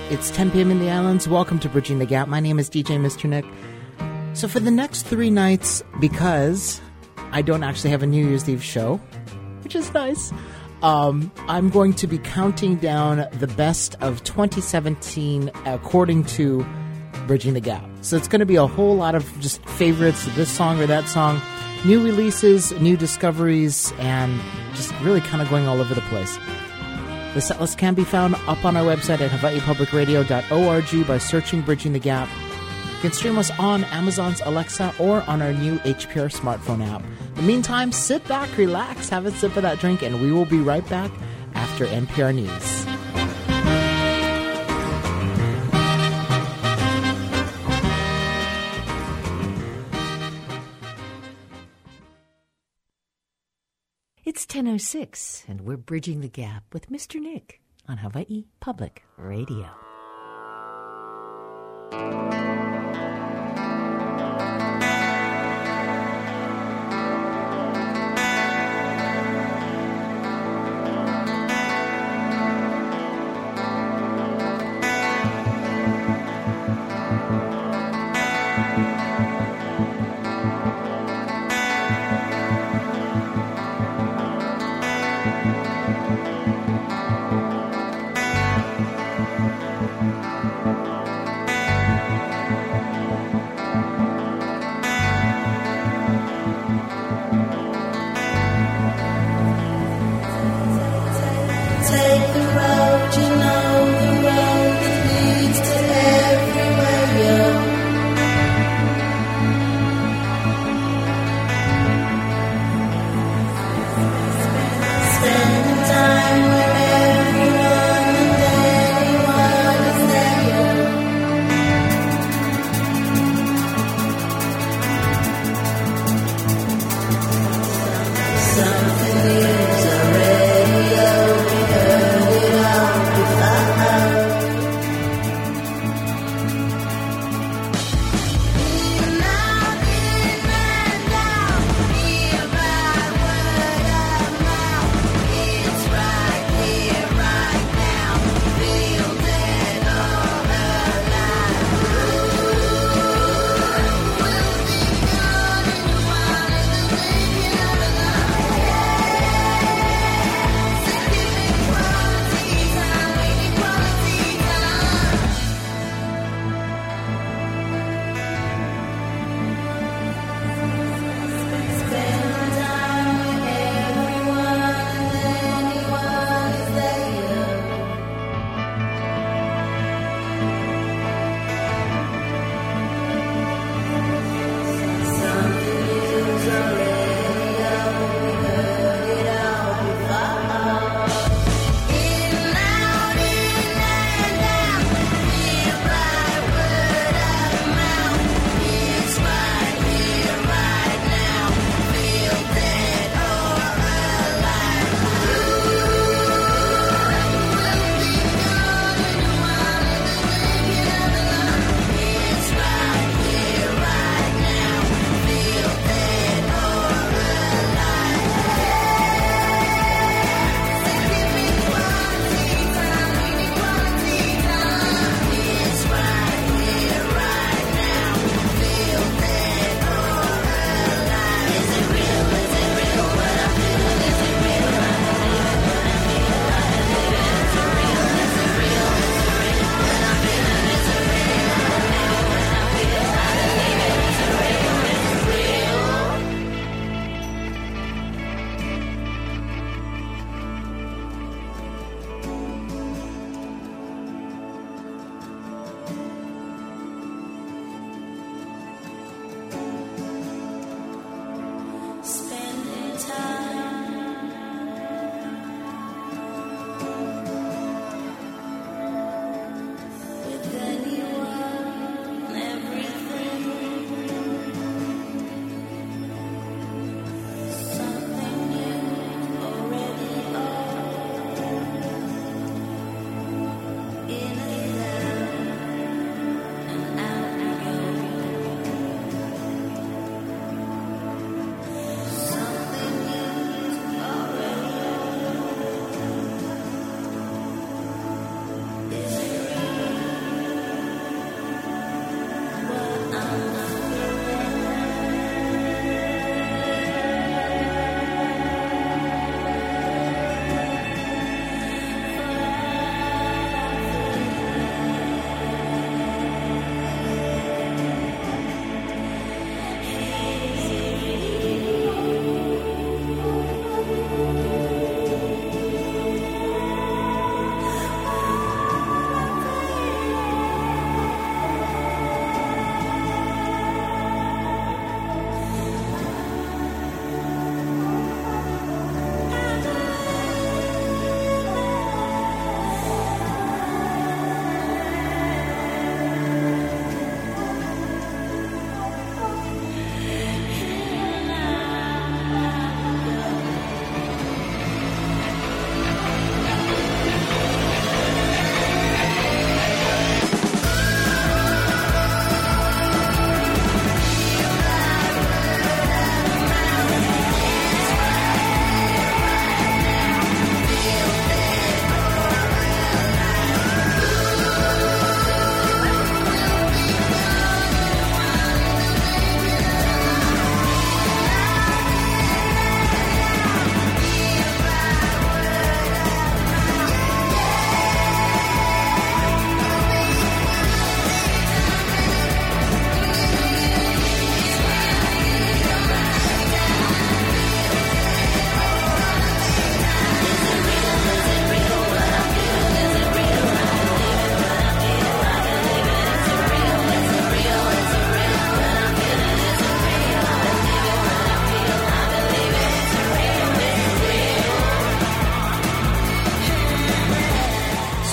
It's 10 p.m. in the islands. Welcome to Bridging the Gap. My name is DJ Mr. Nick. So for the next 3 nights, because I don't actually have a New Year's Eve show, which is nice, I'm going to be counting down the best of 2017 according to Bridging the Gap. So it's going to be a whole lot of just favorites, this song or that song, new releases, new discoveries, and just really kind of going all over the place. The setlist can be found up on our website at hawaiipublicradio.org by searching Bridging the Gap. You can stream us on Amazon's Alexa or on our new HPR smartphone app. In the meantime, sit back, relax, have a sip of that drink, and we will be right back after NPR News. It's 10:06, and we're Bridging the Gap with Mr. Nick on Hawaii Public Radio.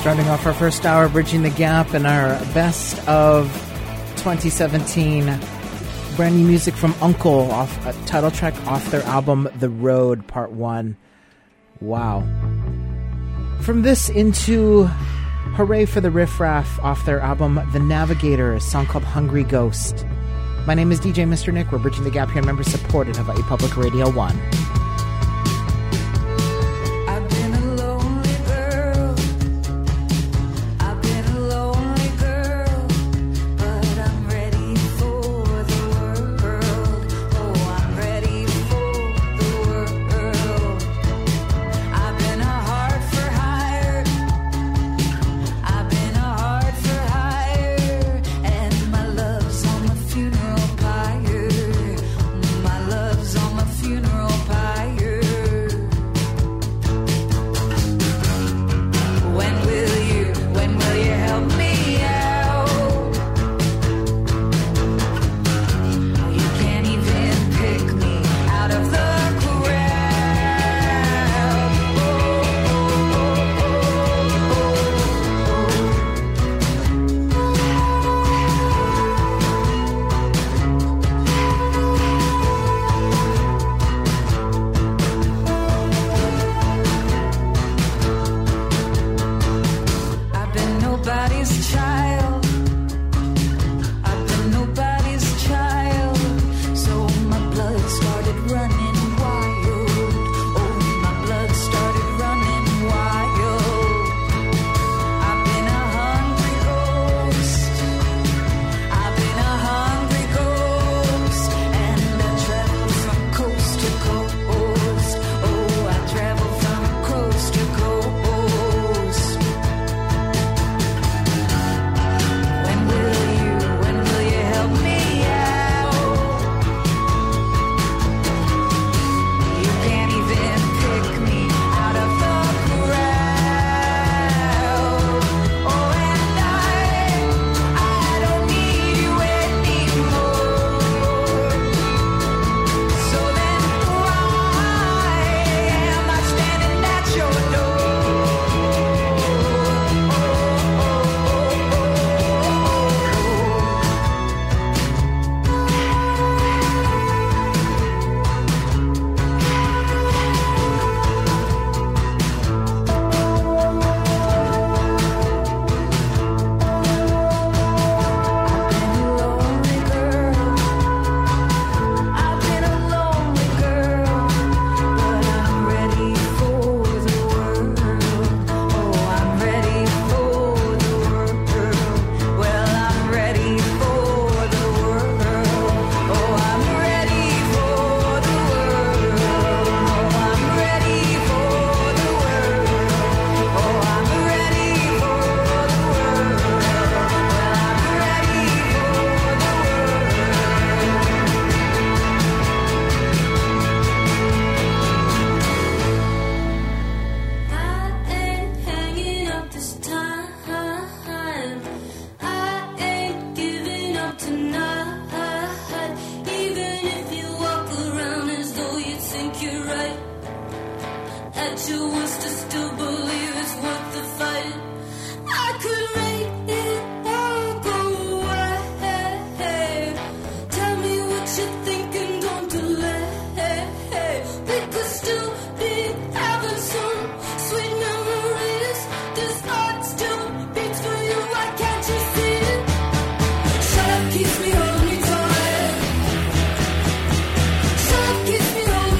Starting off our first hour, Bridging the Gap, and our best of 2017. Brand new music from Uncle, off a title track off their album The Road Part 1. Wow. From this into Hooray for the Riff Raff off their album The Navigator, a song called Hungry Ghost. My name is DJ Mr. Nick. We're Bridging the Gap here, member supported Hawaii Public Radio 1.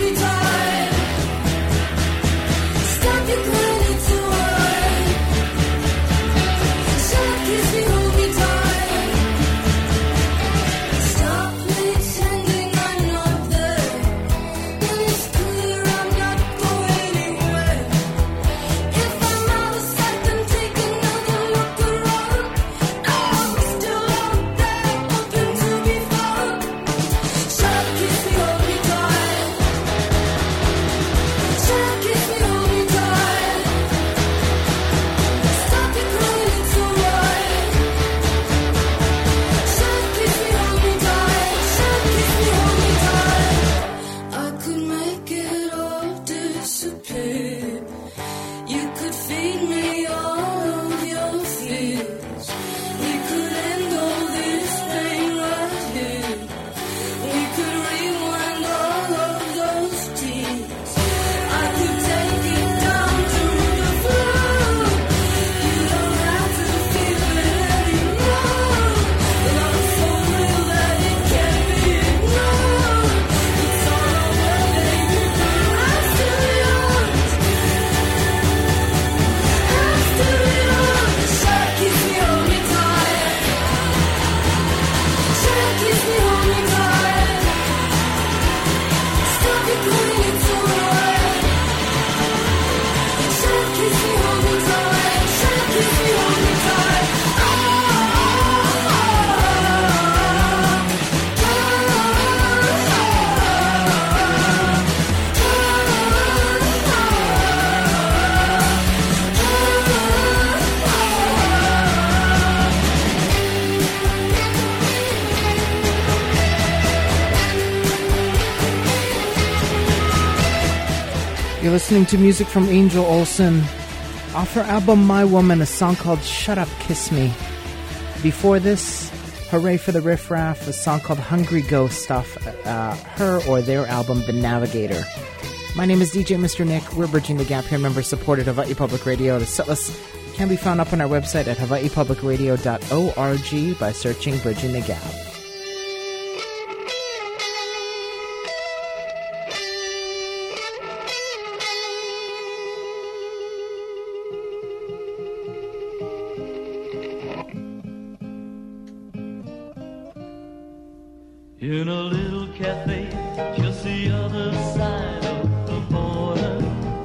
Stop your crying, it's alright. You're listening to music from Angel Olsen off her album My Woman, a song called Shut Up, Kiss Me. Before this, Hooray for the Riff Raff, a song called Hungry Ghost off her or their album The Navigator. My name is DJ Mr. Nick. We're Bridging the Gap here, member-supported Hawaii Public Radio. The setlist can be found up on our website at hawaiipublicradio.org by searching Bridging the Gap. In a little cafe just the other side of the border,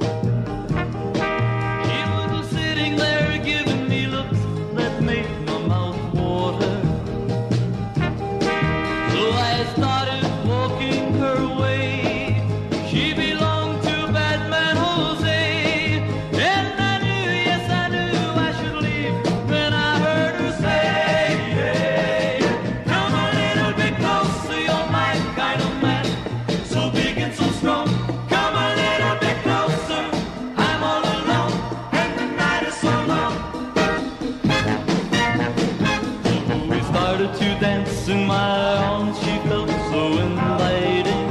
she was sitting there giving me looks that made my mouth water. So I started walking her way. She belonged to Batman Jose, and I knew, yes I knew I should leave when I heard her say, hey, come a little bit closer, you're my kind of man, so big and so strong. Come a little bit closer, I'm all alone, and the night is so long. So we started to dance in my arms, she felt so inviting,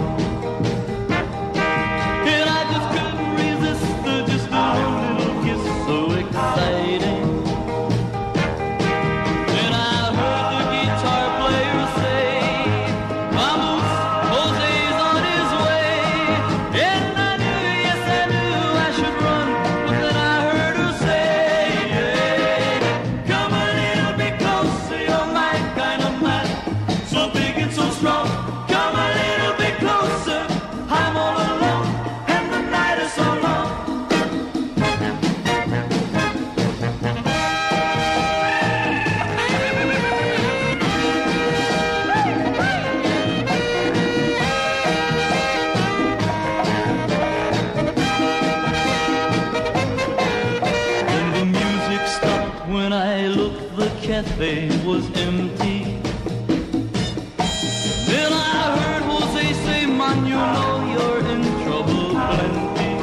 and I just couldn't resist just a little kiss, so exciting. And I heard the guitar player say, vamos, Jose's on his way. And I knew, yes I knew I should run, but then I heard her say, hey, come a little bit closer, you're my kind of man, so big and so strong. Come a little bit closer, I'm all alone, and the night is so long. Then the music stopped when I looked, the cafe was empty. Then I heard Jose say, man, you know you're in trouble plenty.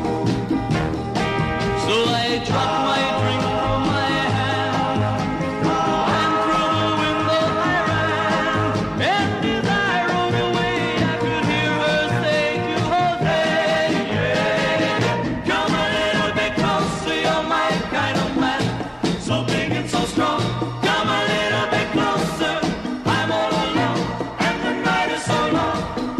So I dropped my drink from my hand, and through the window I ran. And as I rode away, I could hear her say to Jose, yeah, come a little bit closer, you're my kind of man, so big and so strong. Come a little bit closer, I'm all alone, and the night is so long.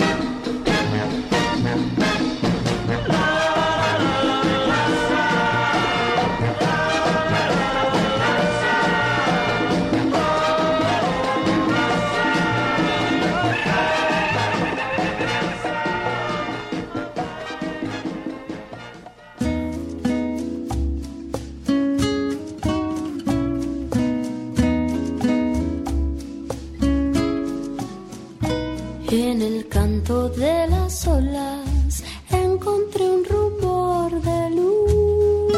En el canto de las olas encontré un rumor de luz.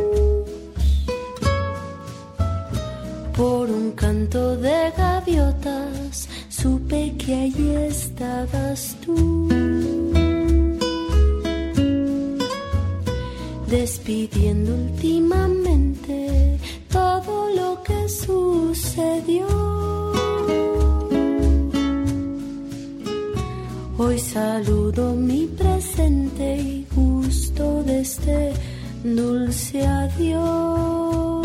Por un canto de gaviotas supe que allí estabas tú, despidiendo últimamente todo lo que sucedió. Hoy saludo mi presente y gusto de este dulce adiós.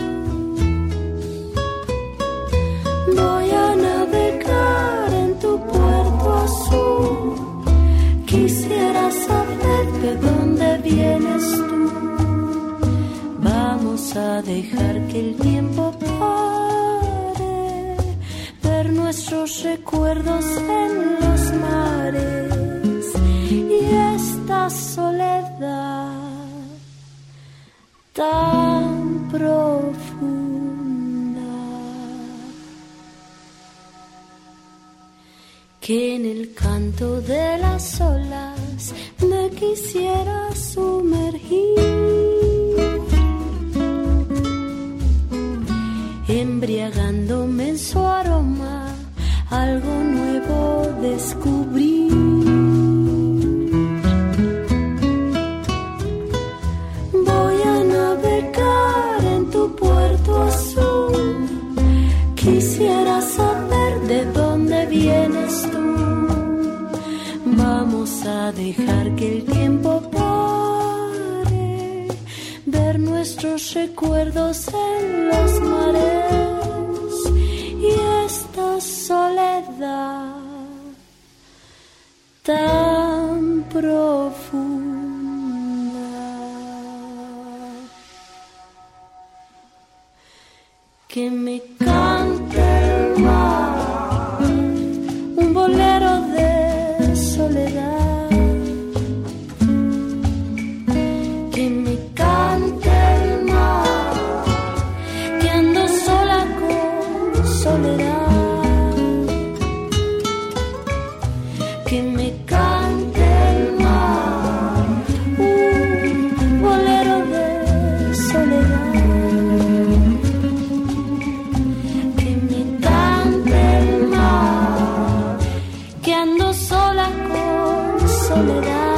Voy a navegar en tu puerto azul. Quisiera saber de dónde vienes tú. Vamos a dejar que el tiempo pare, ver nuestros recuerdos en los mares y esta soledad tan profunda que en el canto de las olas me quisiera sumergir, embriagándome en su aroma, algo nuevo descubrí. nuestros recuerdos en los mares y esta soledad tan profunda que me cante el mar un bolero de soledad. Que me cante el mar un bolero de soledad. Que me cante el mar, que ando sola con soledad.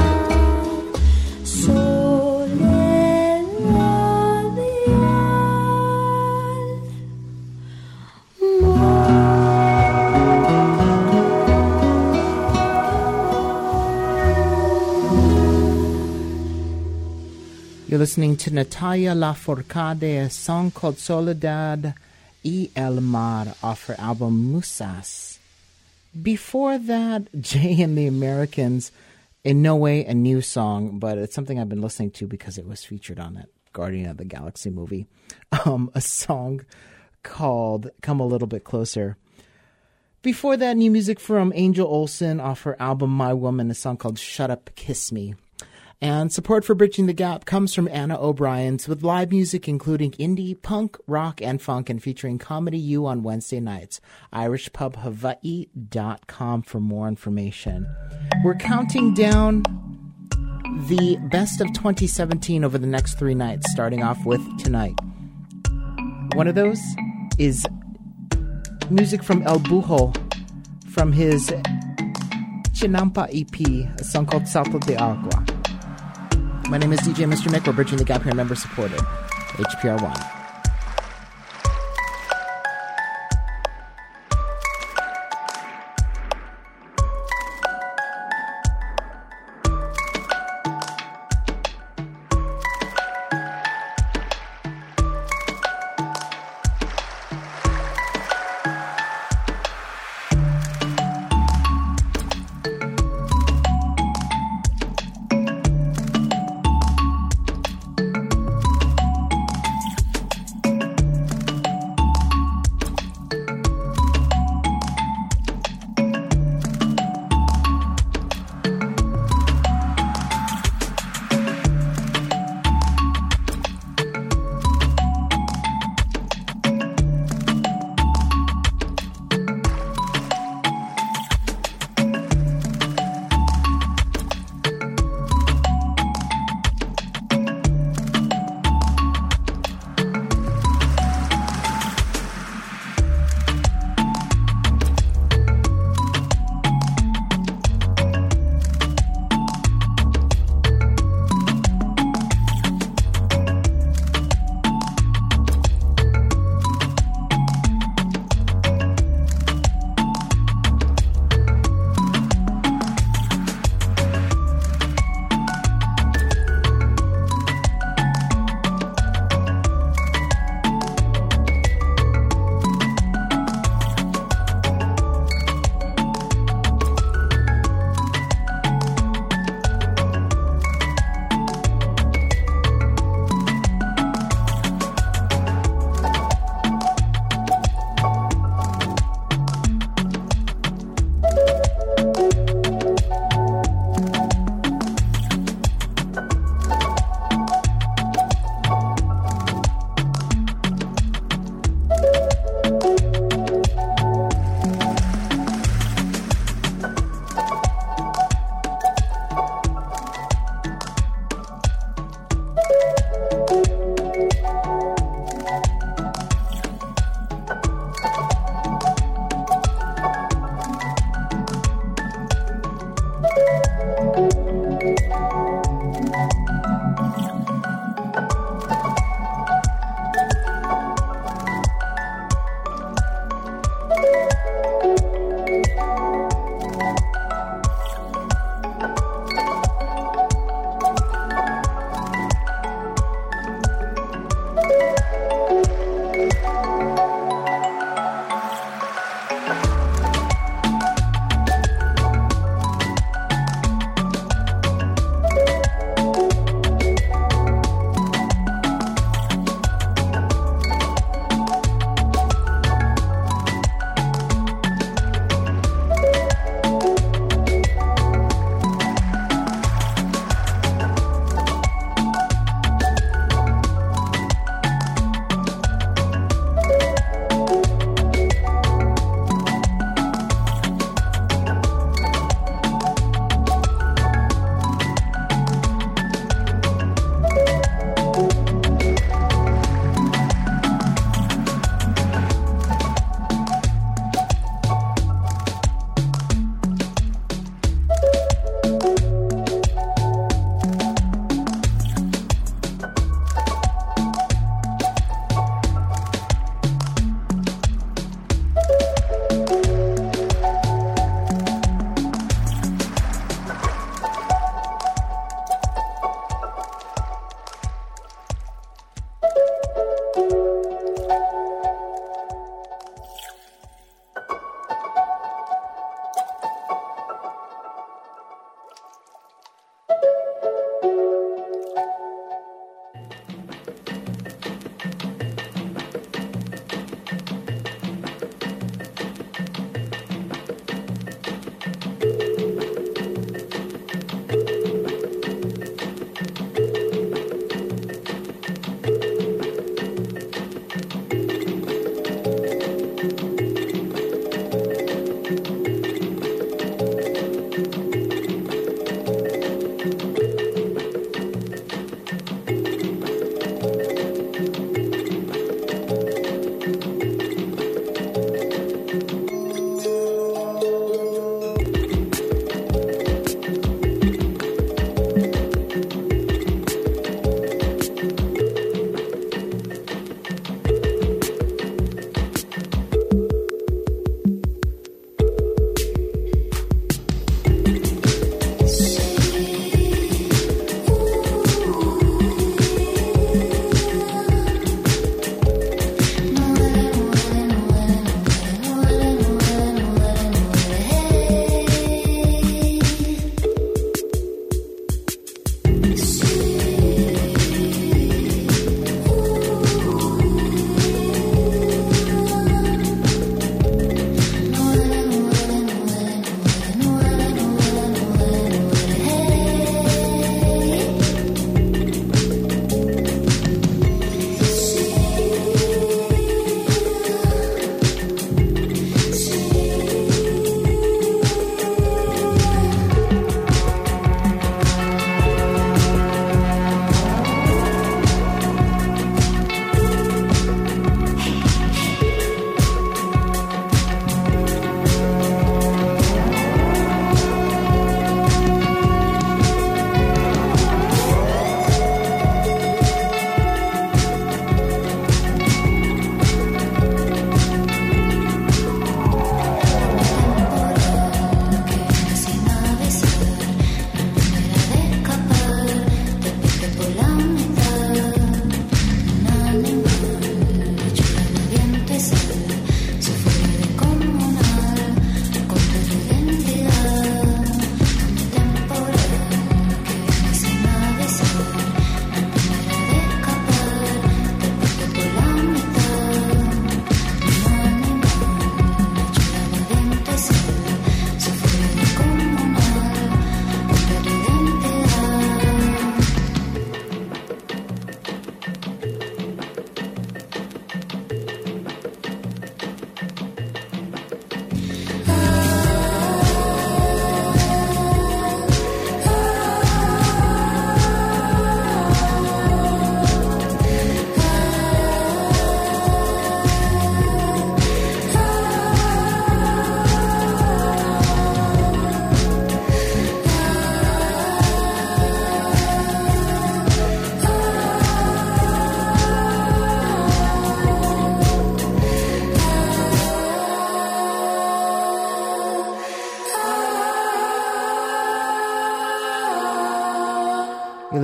You're listening to Natalia Lafourcade, a song called Soledad y el Mar off her album Musas. Before that, Jay and the Americans, in no way a new song, but it's something I've been listening to because it was featured on that Guardian of the Galaxy movie. A song called Come a Little Bit Closer. Before that, new music from Angel Olsen off her album My Woman, a song called Shut Up, Kiss Me. And support for Bridging the Gap comes from Anna O'Brien's with live music including indie, punk, rock, and funk and featuring Comedy U on Wednesday nights. irishpubhawaii.com for more information. We're counting down the best of 2017 over the next 3 nights, starting off with tonight. One of those is music from El Bujo from his Chinampa EP, a song called Salto de Agua. My name is DJ Mr. Nick. We're Bridging the Gap here, member supported. HPR One.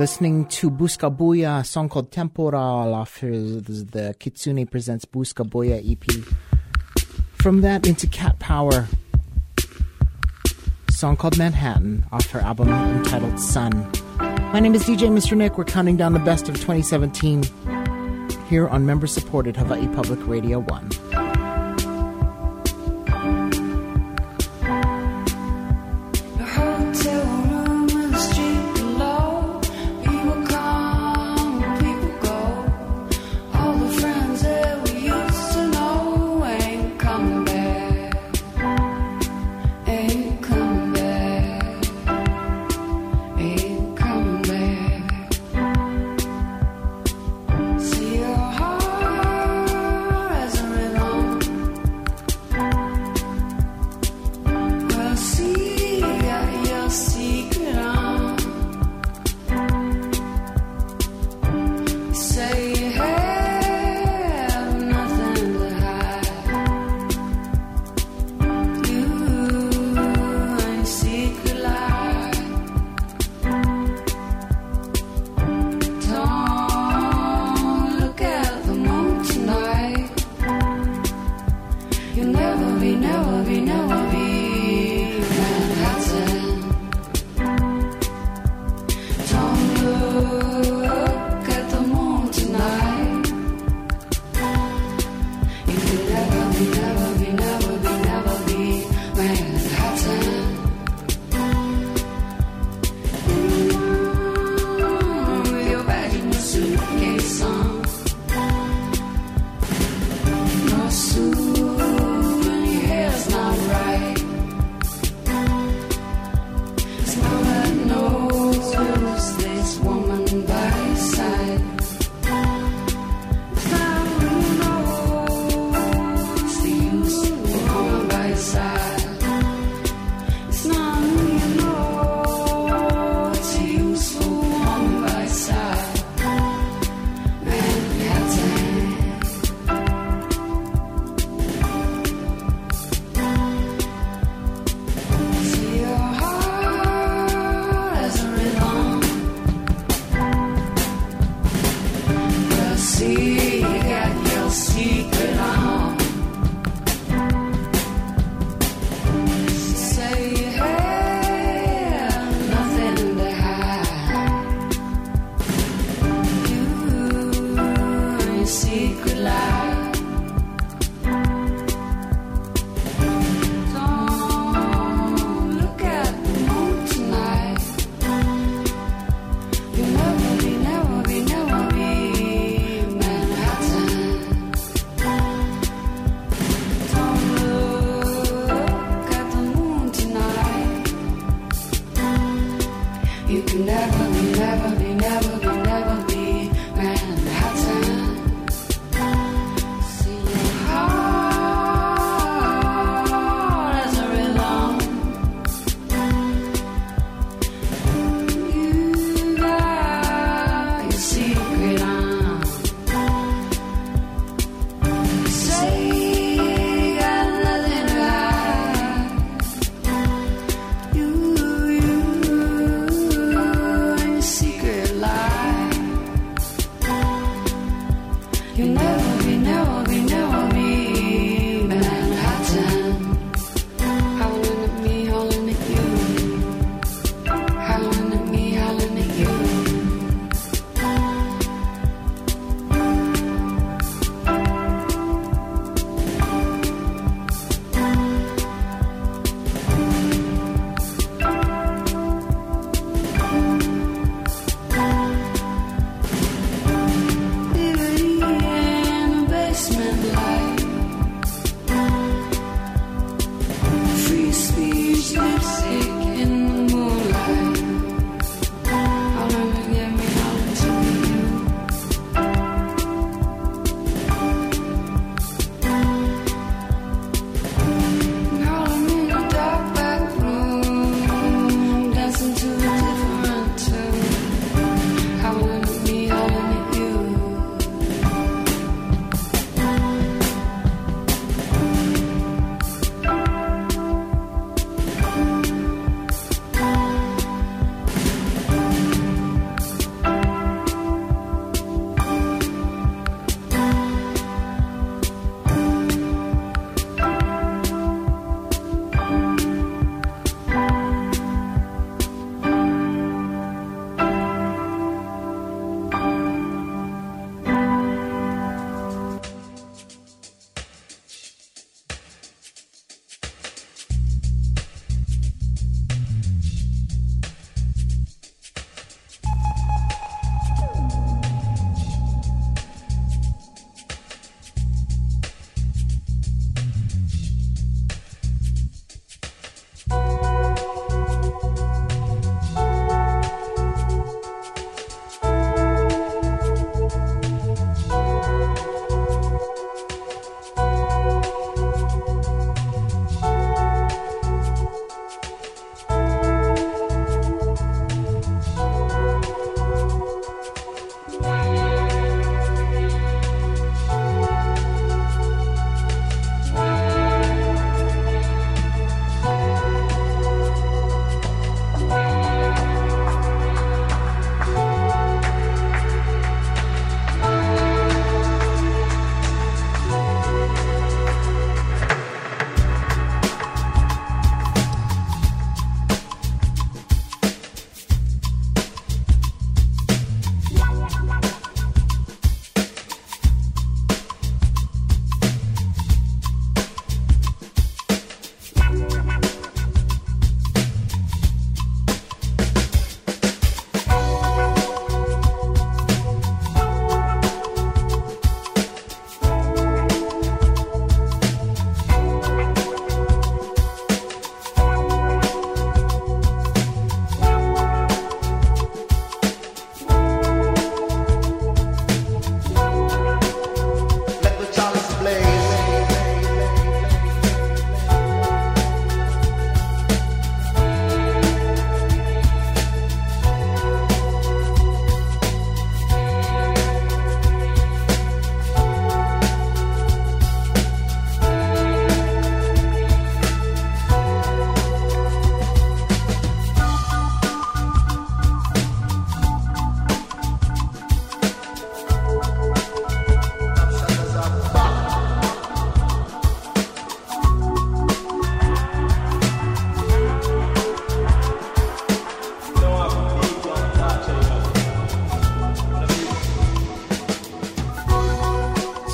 listening to Buscabuya, a song called Temporal off the Kitsune Presents Buscabuya EP. From that into Cat Power, a song called Manhattan off her album entitled Sun. My name is DJ Mr. Nick. We're counting down the best of 2017 here on member-supported Hawaii Public Radio 1. Never be Manhattan.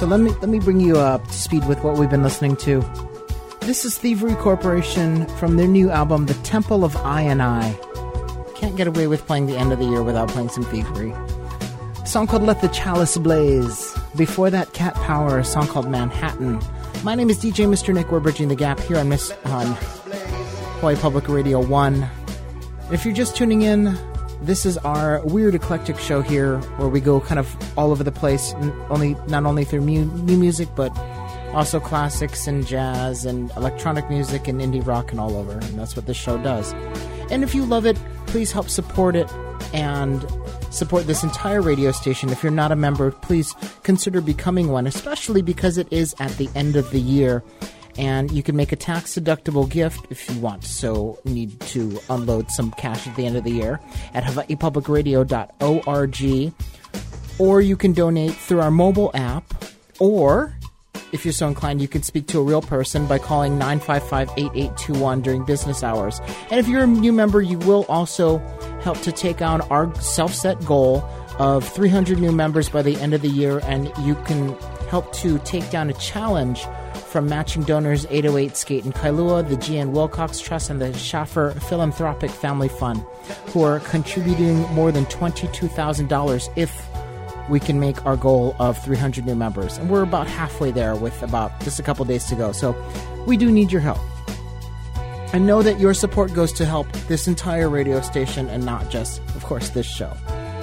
So let me bring you up to speed with what we've been listening to. This is Thievery Corporation from their new album, The Temple of I and I. Can't get away with playing the end of the year without playing some Thievery. A song called Let the Chalice Blaze. Before that, Cat Power, a song called Manhattan. My name is DJ Mr. Nick. We're bridging the gap here on Hawaii Public Radio 1. If you're just tuning in, this is our weird eclectic show here where we go kind of all over the place, not only through new music, but also classics and jazz and electronic music and indie rock and all over. And that's what this show does. And if you love it, please help support it and support this entire radio station. If you're not a member, please consider becoming one, especially because it is at the end of the year. And you can make a tax-deductible gift if you want. So need to unload some cash at the end of the year at hawaiipublicradio.org. Or you can donate through our mobile app. Or, if you're so inclined, you can speak to a real person by calling 955-8821 during business hours. And if you're a new member, you will also help to take on our self-set goal of 300 new members by the end of the year. And you can help to take down a challenge from matching donors 808 Skate in Kailua, the G.N. Wilcox Trust, and the Schaffer Philanthropic Family Fund, who are contributing more than $22,000 if we can make our goal of 300 new members. And we're about halfway there with about just a couple days to go. So we do need your help. And know that your support goes to help this entire radio station and not just, of course, this show.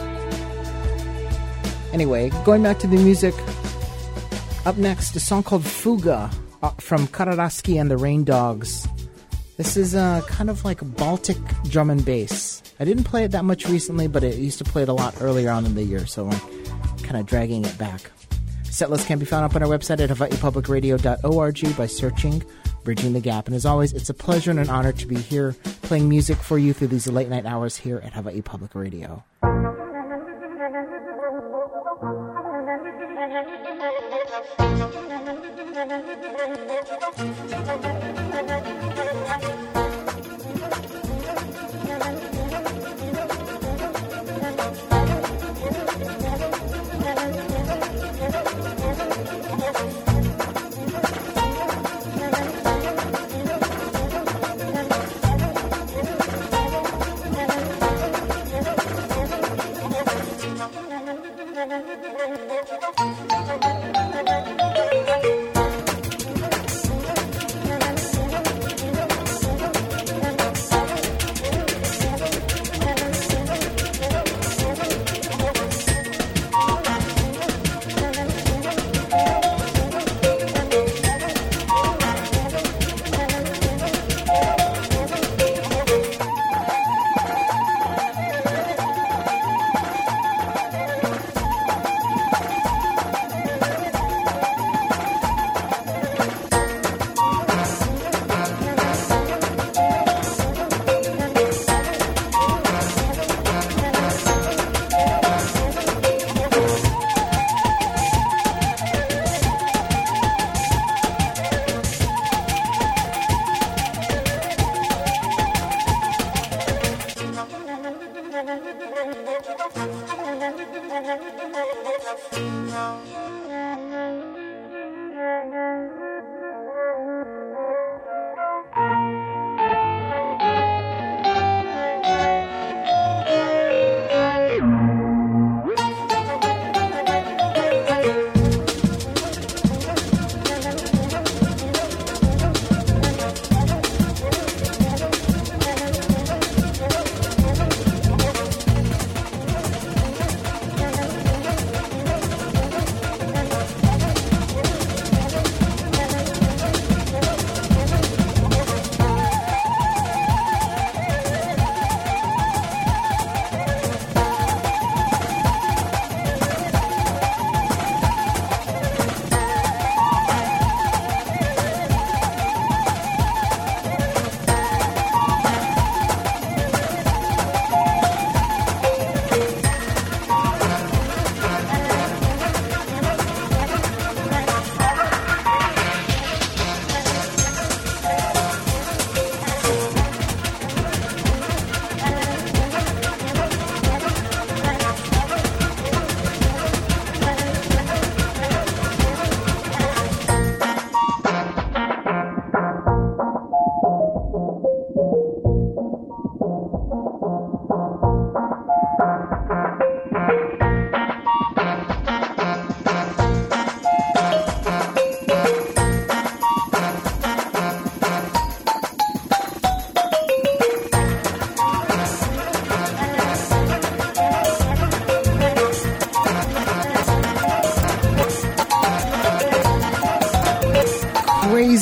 Anyway, going back to the music, up next, a song called Fuga from Kararaski and the Rain Dogs. This is kind of like Baltic drum and bass. I didn't play it that much recently, but it used to play it a lot earlier on in the year, so I'm kind of dragging it back. Setlist can be found up on our website at hawaiipublicradio.org by searching Bridging the Gap. And as always, it's a pleasure and an honor to be here playing music for you through these late night hours here at Hawaii Public Radio.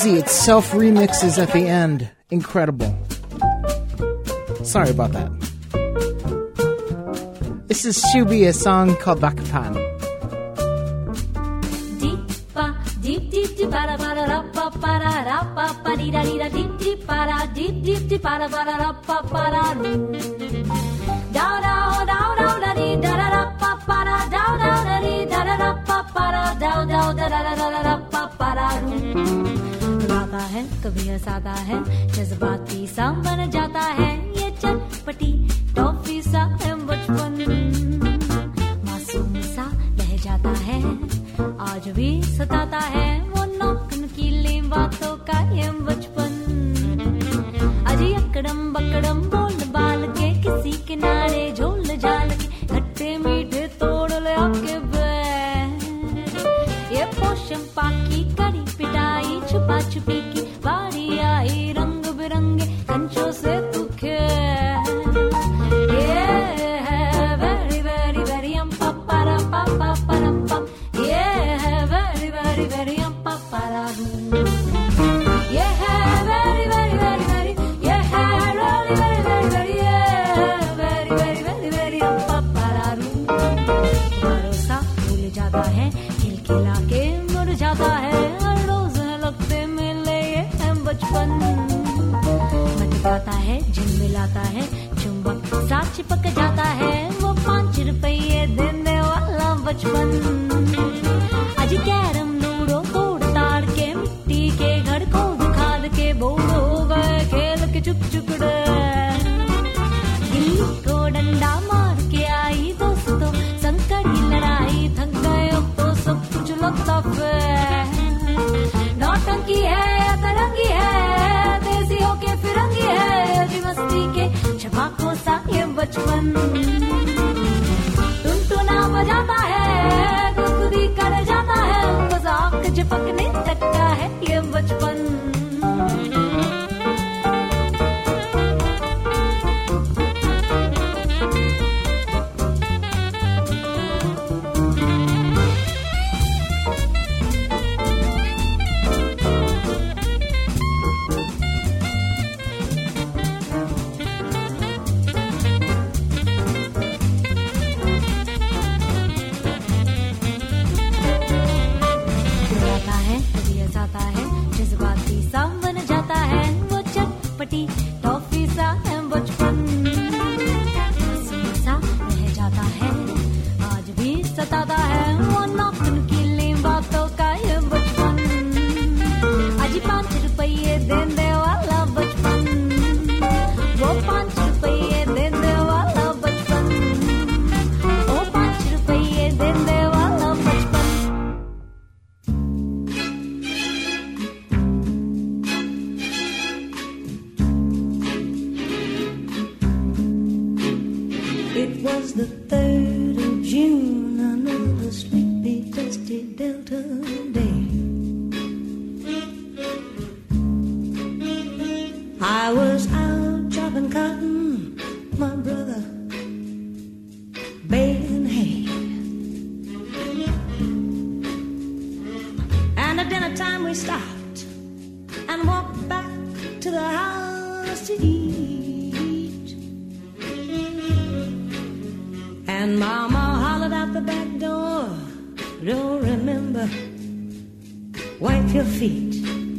crazy. It self-remixes at the end. Incredible. Sorry about that. This is Shubi, a song called Bakatan. Deep deep deep para para ra pa para ra pa pa di da deep deep para deep para ra pa para da da da da da di da ra pa para da da da di da ra pa para da da da ra pa para गाता है कभी हंसाता है जज्बाती सा बन जाता है ये चटपटी टॉफी सा है बचपन मासूम सा रह जाता है आज भी सताता है वो नोकनकीली बातों का ये बचपन अजी अकड़म बकड़म बोल बाल के किसी किनारे झोल झाल के खट्टे मीठे तोड़ ले आके ये पोषम पाकी कड़ी पिटाई छुपा छुपी की बारी आई रंग बिरंगे कंचों से दुखे very very very para pa pa para pam very very very para very very very very very very very very very very very para भरोसा भूल जाता है खिलखिला के मुड़ जाता है रोज लगते मिले ये बचपन मटकाता है झिलमिलाता है चुंबक सा चिपक जाता है वो 5 रुपये देने वाला बचपन आज कैरम लूडो तोड़ ताड़ के मिट्टी के घर को खाद के बोर हो गए खेल के चुक चुकड़े गिल्ली को डंडा मार के आई दोस्तों संकड़ी लड़ाई थक गए तो सब कुछ लगता नौटंकी है तरंगी है देसी होके फिरंगी है जी मस्ती के छपाकों सा ये बचपन टुनटुना बजाता है गुदगुदी कर जाता है मजाक चिपकने तक का है ये बचपन टॉफी सा है बचपन सा रह जाता है आज भी सताता है वो नौकनकीली बातों का ये बचपन आज 5 रुपये देने वाला बचपन वो 5 रुपये देने वाला बचपन वो 5 रुपये देने वाला बचपन It was the 3rd of June, another sleepy, dusty Delta day. I was out chopping cotton, my brother baling hay. And at dinner time we stopped and walked back to the house to eat. And Mama hollered out the back door, don't remember, wipe your feet.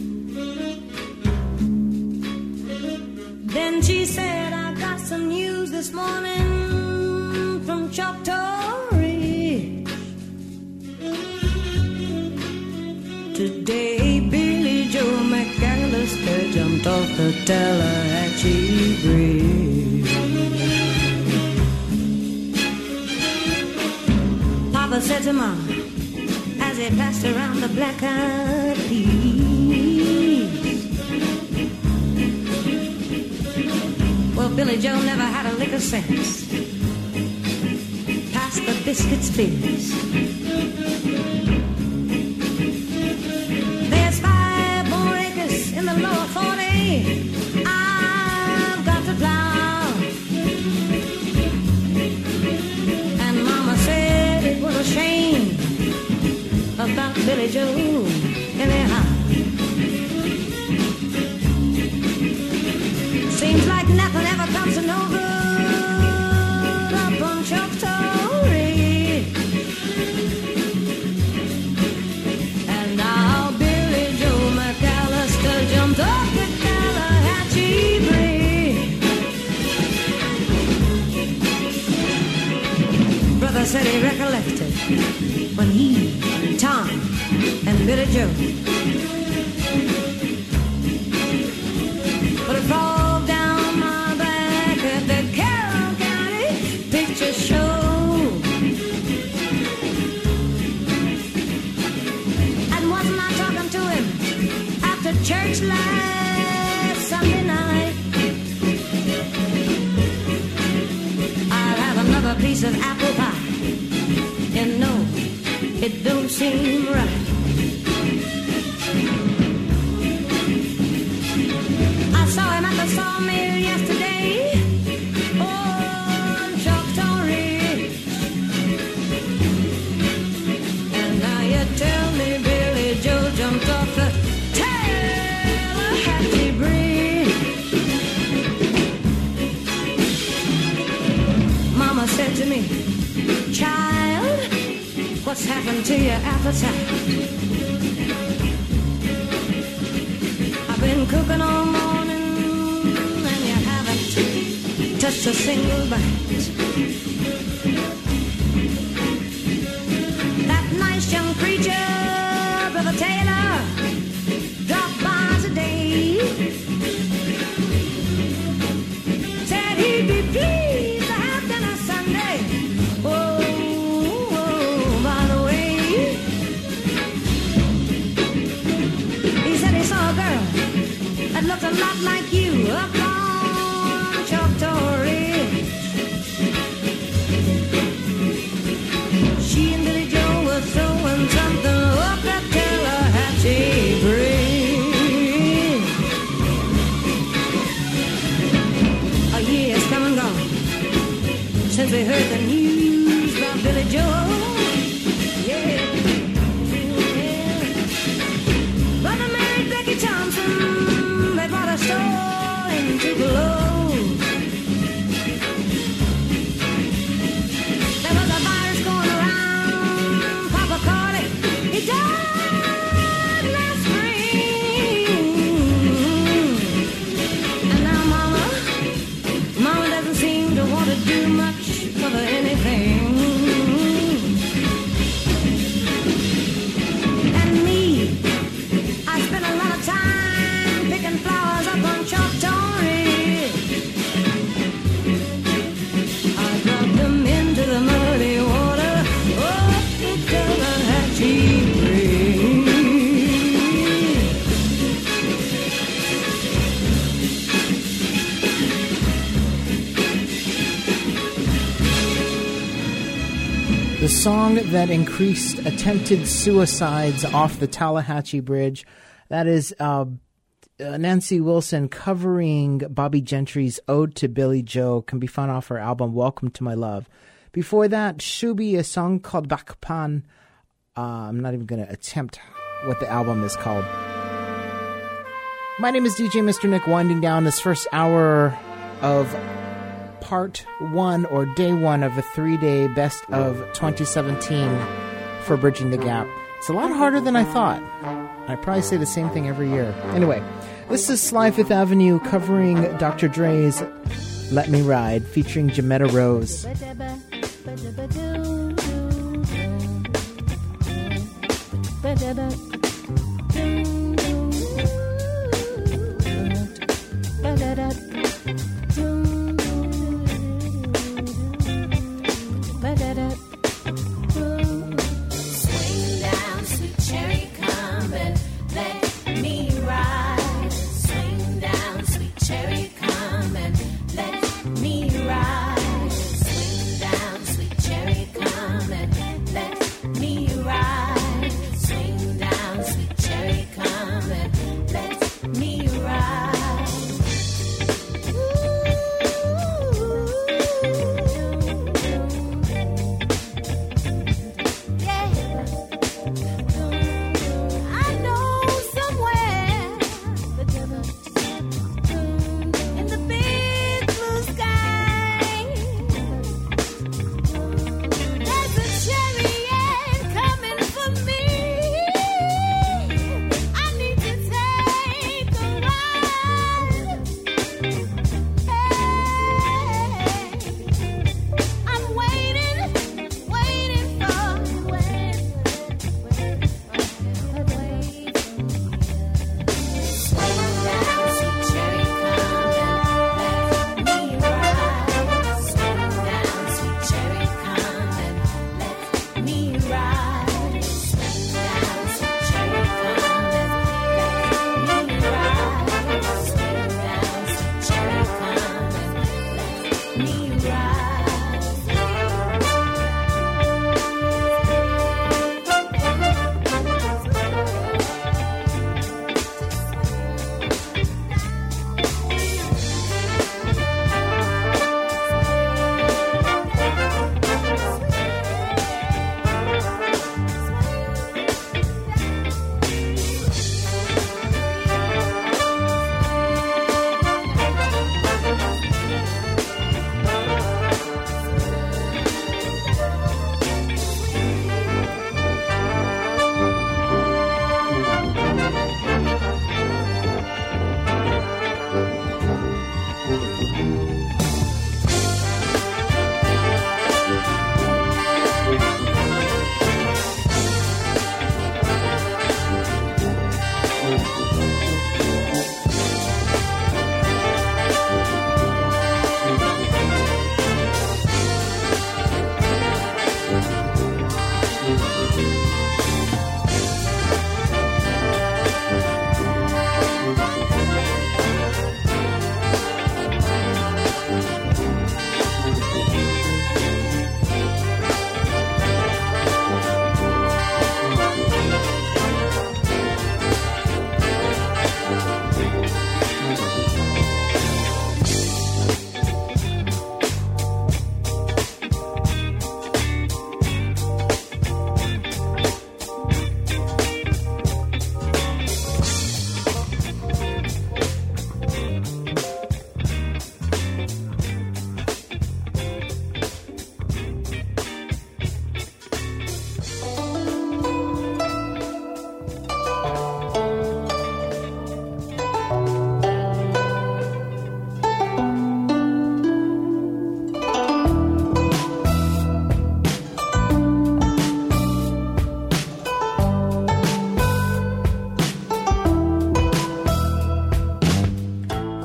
Then she said, I got some news this morning from Choctaw Ridge. Today Billy Joe McAllister jumped off the Tallahatchie Bridge. Papa said to Mom, as they passed around the black-eyed peas, well, Billy Joe never had a lick of sense. Pass the biscuits, please. There's 5 more acres in the lower 40. I've got to plow. And Mama said it was a shame about Billy Joe anyhow. when he, Tom, and Billy Joe put a frog down my back at the Carroll County Picture Show. And wasn't I talking to him after church last Sunday night? I'll have another piece of apple pie. And no, it don't seem right. I saw him at the sawmill yesterday on Choctaw Ridge. And now you tell me Billy Joe jumped off the Tallahatchie Bridge. Mama said to me, child, what's happened to your appetite? I've been cooking all morning and you haven't touched a single bite. That nice young preacher, Brother Taylor, dropped by today. Said he'd be pleased to have dinner Sunday. Oh, by the way, he said he saw a girl that looked a lot like you up on Choctaw Ridge. She and Billy Joe were throwing something up that Tallahatchie Bridge. A year's come and gone since we heard the news about Billy Joe. Yeah. Brother married Becky Thompson. They brought a store into Glow. There was a virus going around. Papa Carly, he died last spring. And now Mama doesn't seem to want to do much of anything. And me, I spent a lot of time picking flowers up on Choctaw Ridge. I dropped them into the muddy water off the Tallahatchie Bridge. The song that increased attempted suicides off the Tallahatchie Bridge, that is Nancy Wilson covering Bobby Gentry's Ode to Billy Joe, can be found off her album Welcome to My Love. Before that, Shubi, a song called Bakpan. I'm not even going to attempt what the album is called. My name is DJ Mr. Nick, winding down this first hour of part one, or day one, of a 3-day best of 2017 for Bridging the Gap. It's a lot harder than I thought. I probably say the same thing every year. Anyway, this is Sly Fifth Avenue covering Dr. Dre's Let Me Ride, featuring Jametta Rose. Swing down, sweet cherry, come and let me ride. Swing down, sweet cherry, come and let me ride. Swing down, sweet cherry, come and let me ride. Swing down,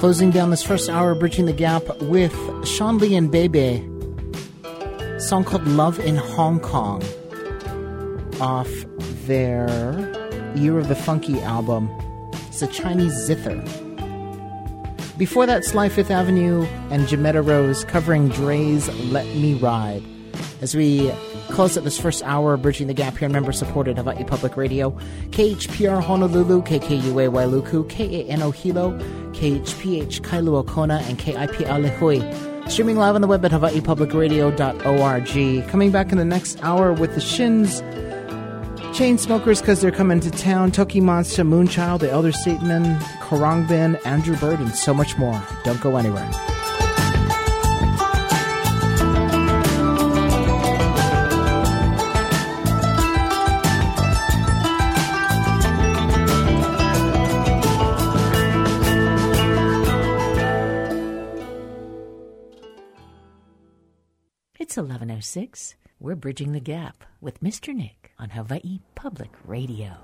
Closing down this first hour, Bridging the Gap with Sean Lee and Bebe. A song called Love in Hong Kong off their Year of the Funky album. It's a Chinese zither. Before that, Sly Fifth Avenue and Jametta Rose covering Dre's Let Me Ride. As we close up this first hour, Bridging the Gap here on member-supported Hawaii Public Radio, KHPR Honolulu, KKUA Wailuku, KANO Hilo, KHPH Kailua Kona, and KIP Alehui. Streaming live on the web at hawaiipublicradio.org. Coming back in the next hour with the Shins, Chainsmokers because they're coming to town, Toki Monster, Moonchild, The Elder Statesman, Korangbin, Andrew Bird, and so much more. Don't go anywhere. It's 11:06. We're Bridging the Gap with Mr. Nick on Hawaii Public Radio.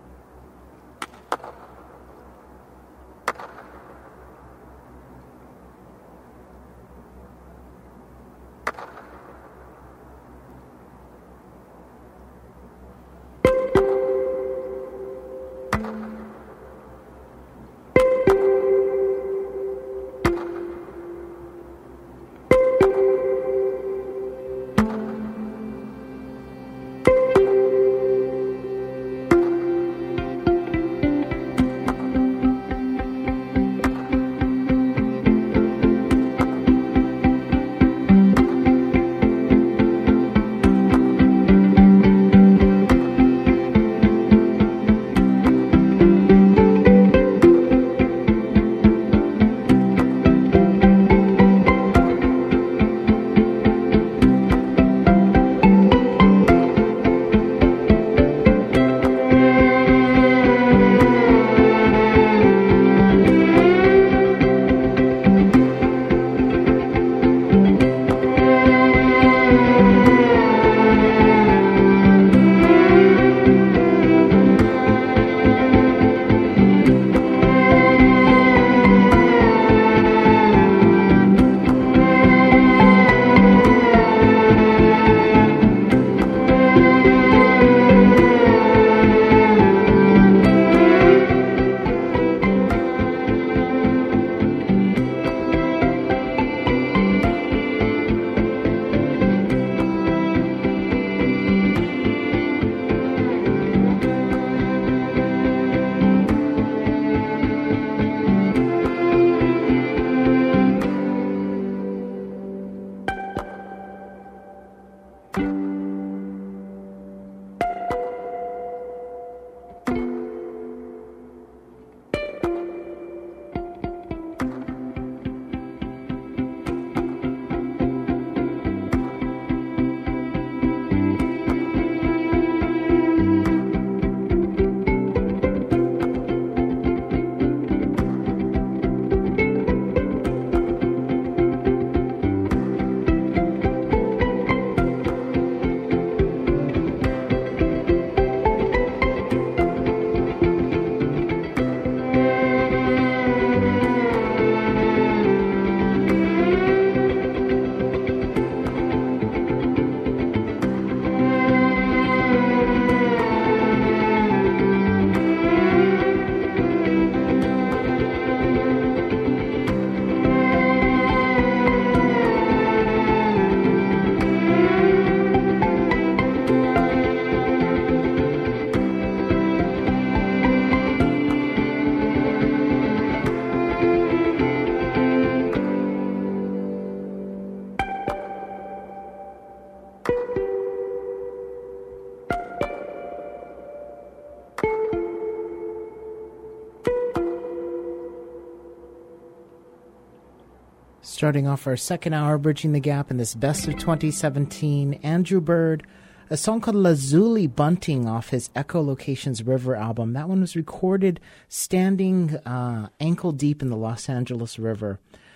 Starting off our second hour, Bridging the Gap in this Best of 2017, Andrew Bird, a song called Lazuli Bunting off his Echolocations River album. That one was recorded standing ankle deep in the Los Angeles River.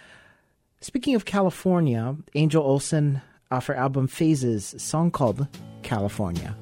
Speaking of California, Angel Olsen off her album Phases, a song called California.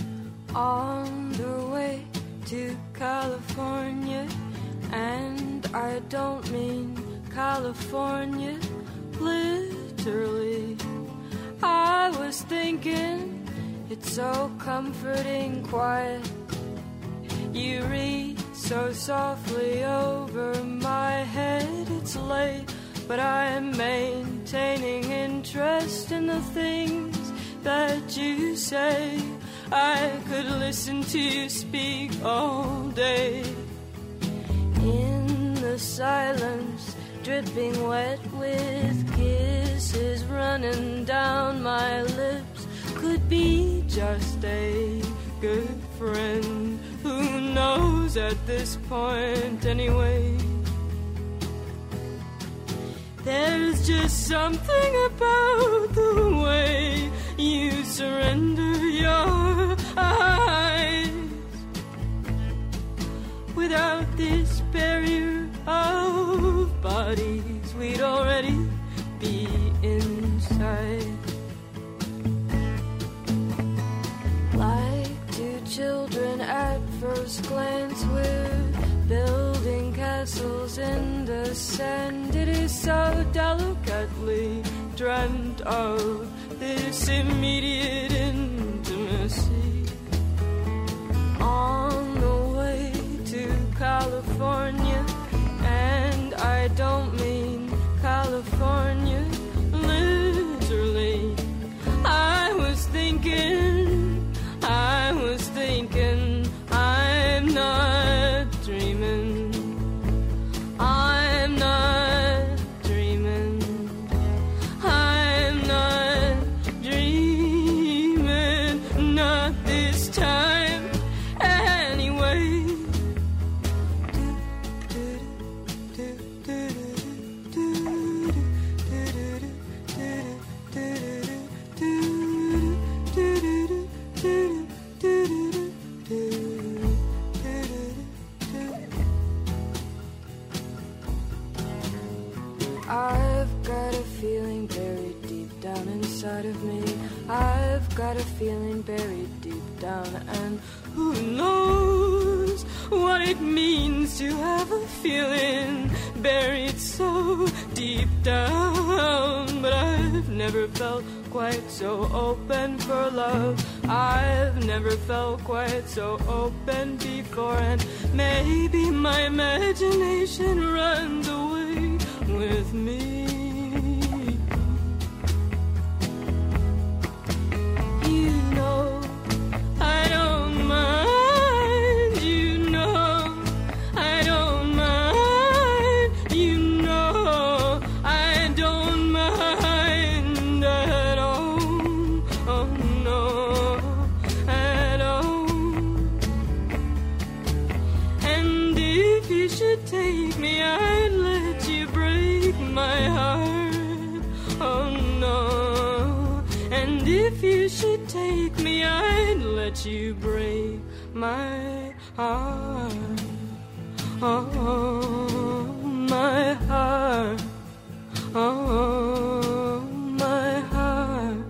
On the way to California, and I don't mean California, literally. I was thinking it's so comforting, quiet. You read so softly over my head. It's late, but I'm maintaining interest in the things that you say. I could listen to you speak all day. In the silence, dripping wet with kisses running down my lips, could be just a good friend. Who knows at this point anyway? There's just something about the way you surrender your eyes. Without this barrier of bodies, we'd already be inside. Like two children at first glance, we're building castles in the sand. It is so delicately dreamt of, this immediate intimacy. On the way to California, and I don't mean California, literally. I was thinking, I'm not dreaming. I'm not dreaming. I'm not dreaming. Not this time, anyway. I've got a feeling buried deep down inside of me. I've got a feeling buried deep down, and who knows what it means to have a feeling buried so deep down. But I've never felt quite so open for love. I've never felt quite so open before, and maybe my imagination runs away with me. You know I don't mind. You know I don't mind. You know I don't mind at all. Oh no, at all. And if you should take me, I'd let you break my heart. Oh no. And if you should take me, I'd let you break my heart. Oh, my heart. Oh, my heart.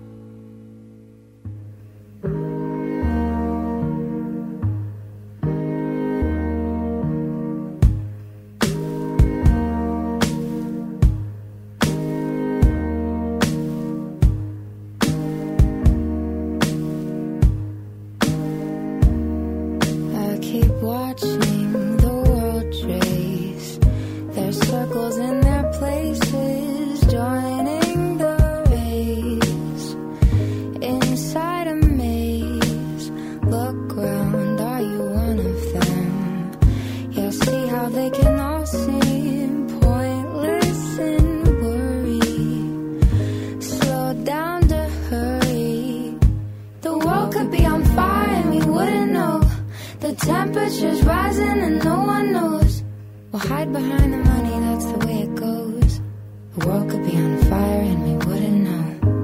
I keep watching the world trace their circles in their places, joining the race inside a maze. Look round, are you one of them? Yeah, see how they can all seem pointless and worry. Slow down to hurry. The world could be on fire and we wouldn't know. The temperature's rising and no one knows. We'll hide behind the money, that's the way it goes. The world could be on fire and we wouldn't know.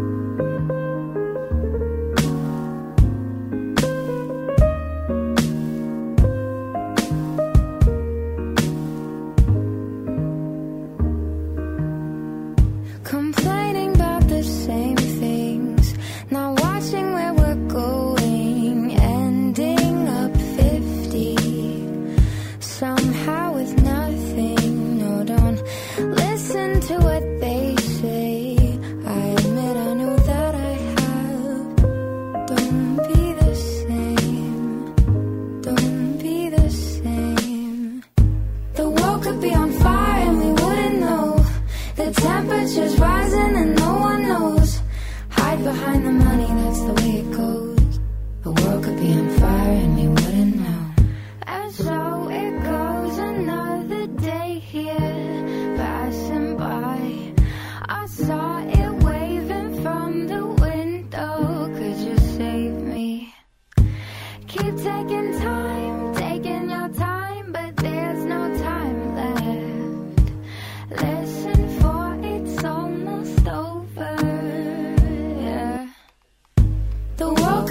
Complaining about the same things, not watching where we're going, ending up 50 somehow with nothing.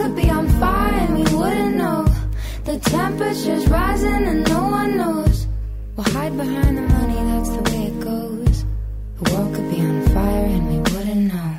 could be on fire and we wouldn't know. The temperature's rising and no one knows. We'll hide behind the money, that's the way it goes. The world could be on fire and we wouldn't know.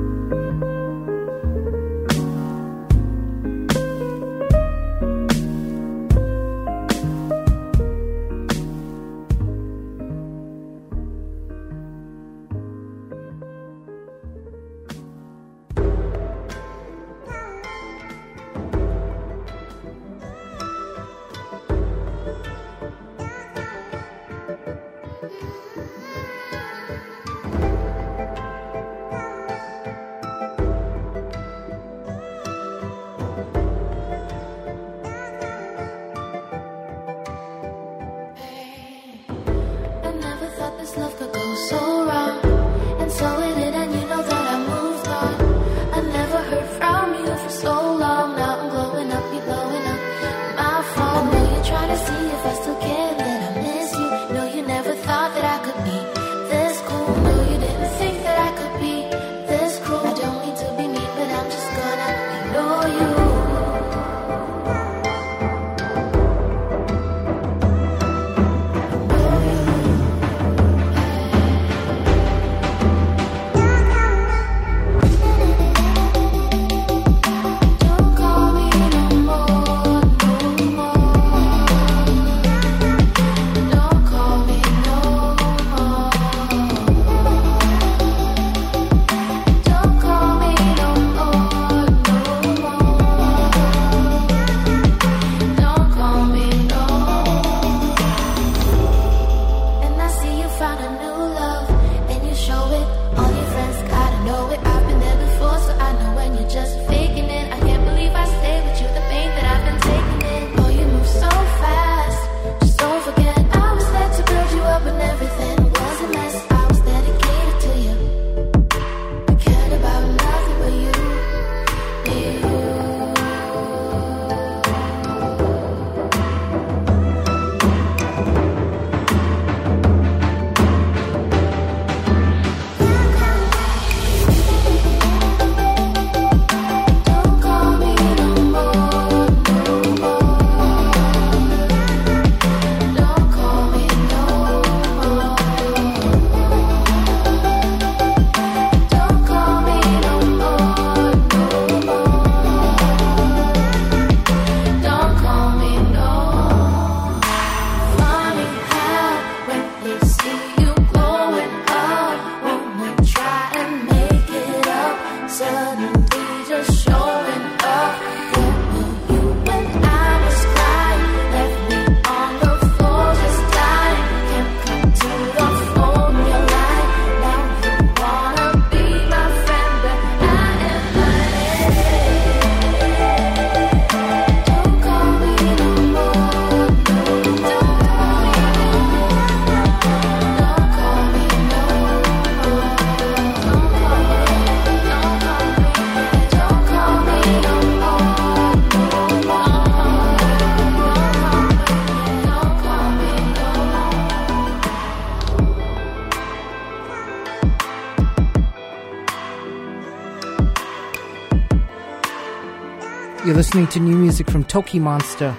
You're listening to new music from Toki Monster.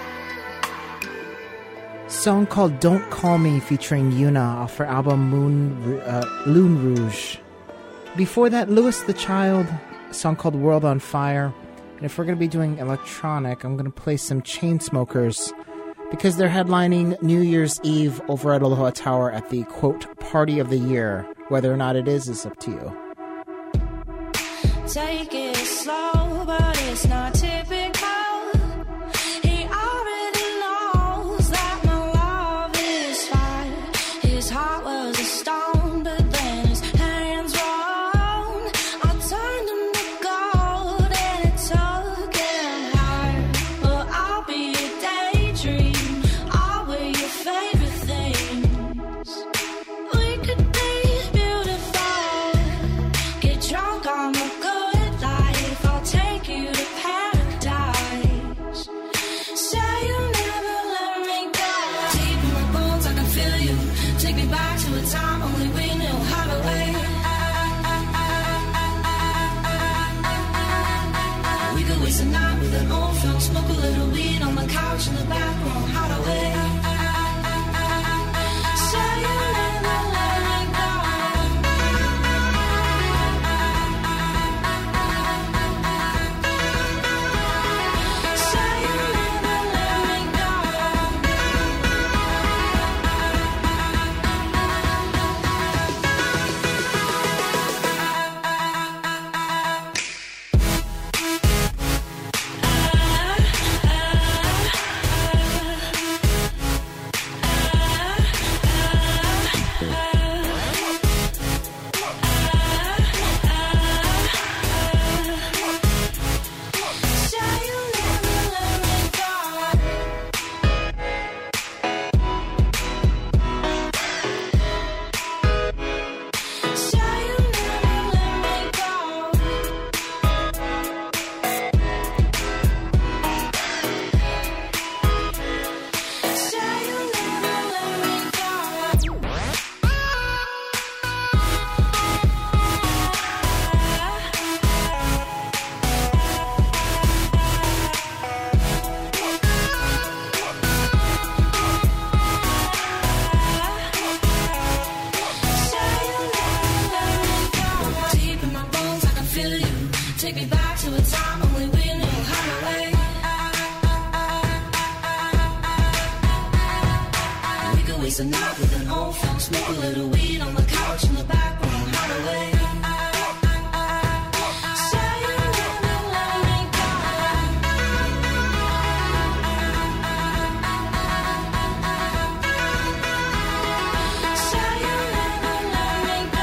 Song called Don't Call Me featuring Yuna off her album Lune Rouge. Before that, Louis the Child, a song called World on Fire. And if we're going to be doing electronic, I'm going to play some Chainsmokers because they're headlining New Year's Eve over at Aloha Tower at the, quote, Party of the Year. Whether or not it is up to you. Take it slow, but it's not typical. He already knows that my love is fire. His heart was a stone, but then his hands were on. I turned him to gold and it took him higher. But I'll be a daydream. I'll wear your favorite things. We could be beautiful. Get drunk on the good life. I'll take you to Paris. night with an old film, smoke a little weed on the couch in the back room, hideaway. Say you never let me go. Say you never let me go. Deep in my bones, I can feel you. Take me back to a time only we knew how to wait. We could waste a night with an old film, smoke a little weed on the couch in the back room, hideaway. Say you never let me go. Say you never let me go.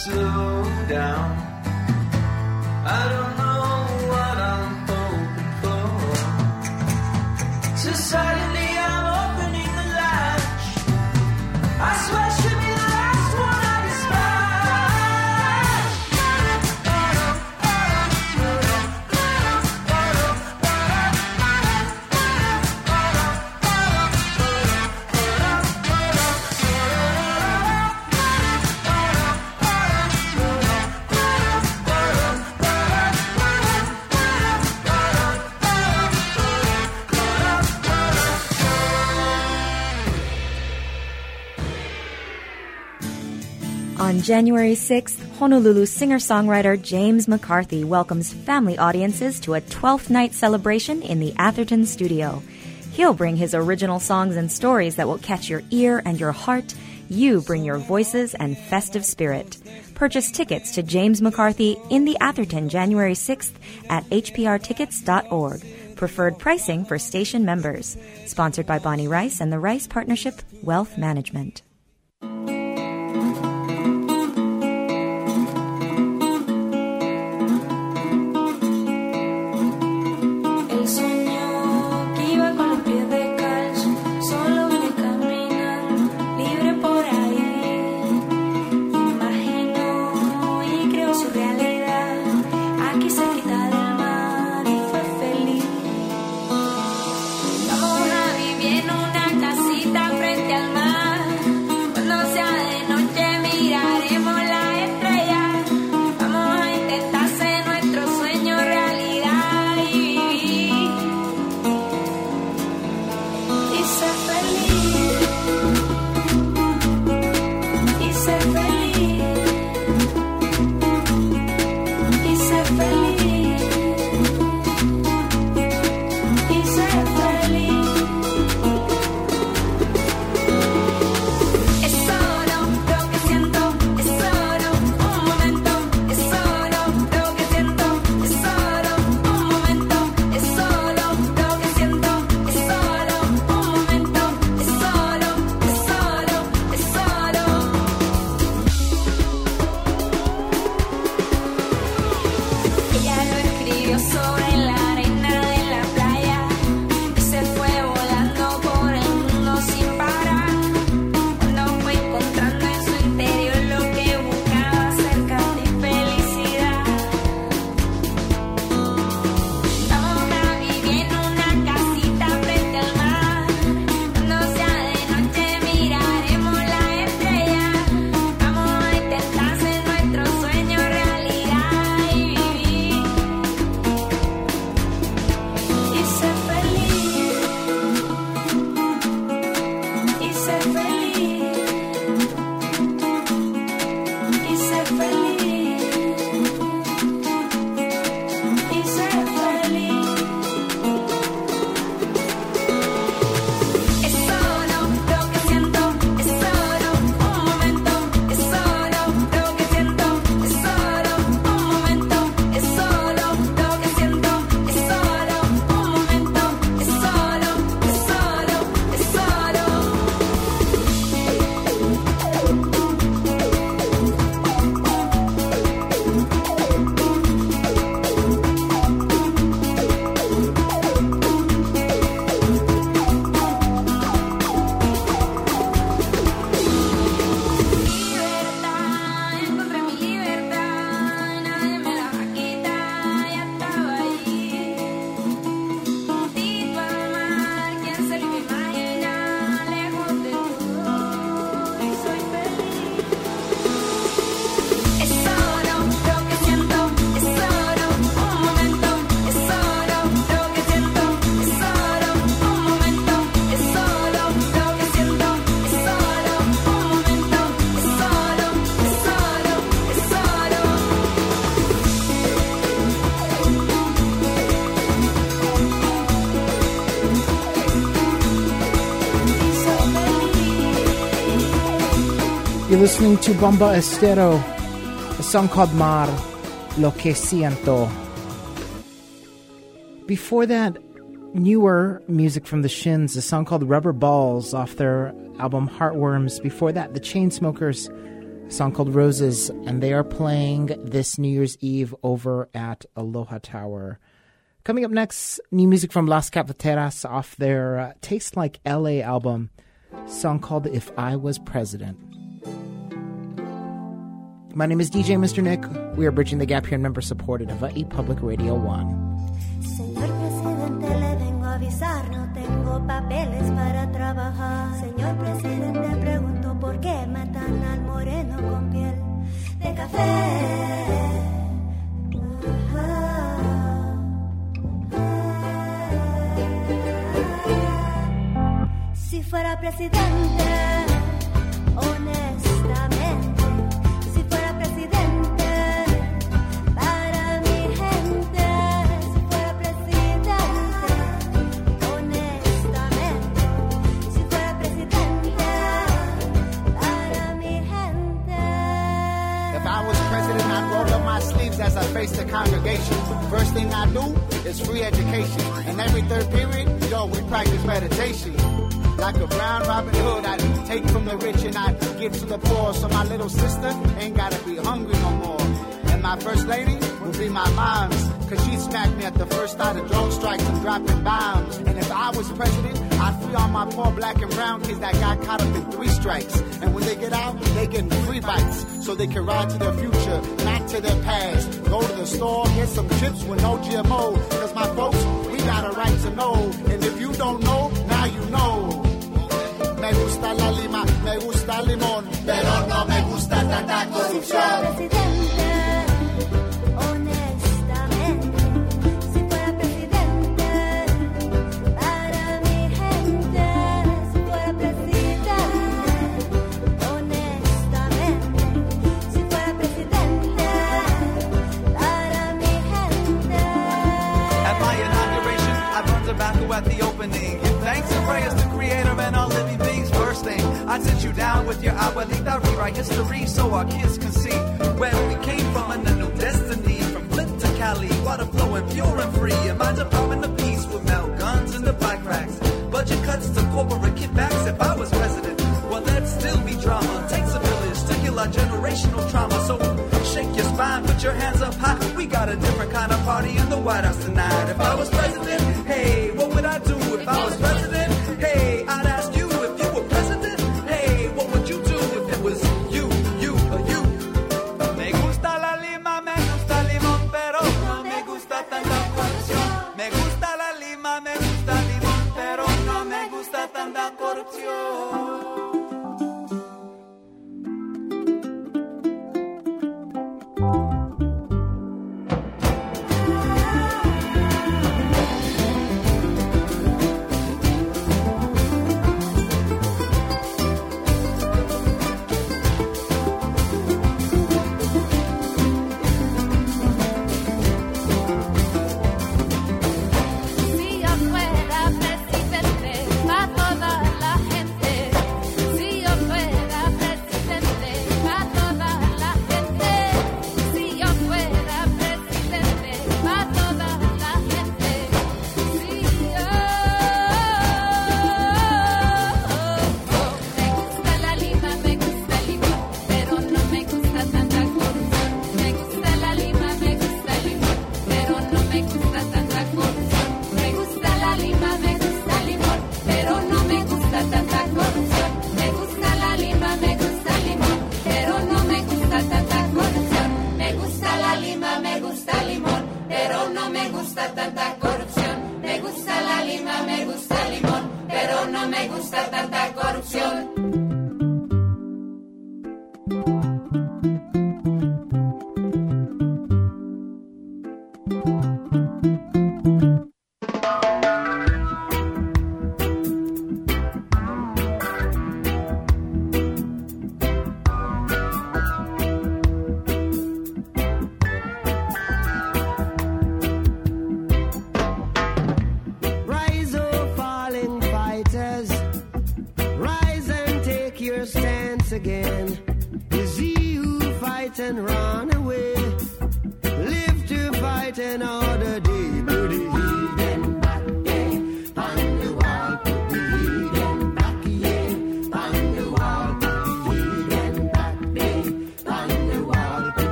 slow down. I don't know what I'm hoping for. So suddenly I'm opening the latch. I swear she'll be the last one I On January 6th, Honolulu singer-songwriter James McCarthy welcomes family audiences to a 12th night celebration in the Atherton studio. He'll bring his original songs and stories that will catch your ear and your heart. You bring your voices and festive spirit. Purchase tickets to James McCarthy in the Atherton January 6th at hprtickets.org. Preferred pricing for station members. Sponsored by Bonnie Rice and the Rice Partnership Wealth Management. You're listening to Bomba Estero, a song called Mar, Lo Que Siento. Before that, newer music from the Shins, a song called Rubber Balls off their album Heartworms. Before that, the Chainsmokers, a song called Roses, and they are playing this New Year's Eve over at Aloha Tower. Coming up next, new music from Las Cafeteras off their Taste Like LA album, song called If I Was President. My name is DJ Mr. Nick. We are bridging the gap here in member-supported Hawaii Public Radio 1. Señor presidente, le vengo a avisar, no tengo papeles para trabajar. Señor presidente, pregunto por qué matan al moreno con piel de café. Si fuera presidente, honestamente, si fuera presidente, para mi gente, si fuera presidente, honestamente, si fuera presidente, para mi gente. If I was president, I'd roll up my sleeves as I face the congregation. First thing I do is free education. And every third period, yo, we practice meditation. Like a brown Robin Hood, I'd take from the rich and I'd give to the poor. So my little sister ain't gotta be hungry no more. And my first lady will be my mom's, cause she smacked me at the first start of drone strikes and dropping bombs. And if I was president, I'd free all my poor black and brown kids that got caught up in 3 strikes. And when they get out, they get free bikes, so they can ride to their future, not to their past. Go to the store, get some chips with no GMO. Cause my folks, we got a right to know. And if you don't know, now you know. Me gusta la lima, me gusta el limón, pero no me gusta tanta corrupción. Honestamente, si fuera presidente, para mi gente, si fuera presidente, honestamente, si fuera presidente, para mi gente. At my inauguration, I burned tobacco at the opening. Give thanks and praise to Creator and all living beings. First thing, I'd sit you down with your abuelita, rewrite history so our kids can see where we came from and a new destiny. From Flint to Cali, water flowing pure and free. Imagine popping the peace with melt guns and the bike racks. Budget cuts to corporate kickbacks. If I was president, well, there'd still be drama. Takes a village to kill our generational trauma. So shake your spine, put your hands up high. We got a different kind of party in the White House tonight. If I was president, hey, what would I do? If I was president, hey, I'd ask you if you were president. Hey, what would you do if it was you, or you? Me gusta la lima, me gusta el limón, pero no me gusta tanta corrupción. Me gusta la lima, me gusta el limón, pero no me gusta tanta corrupción.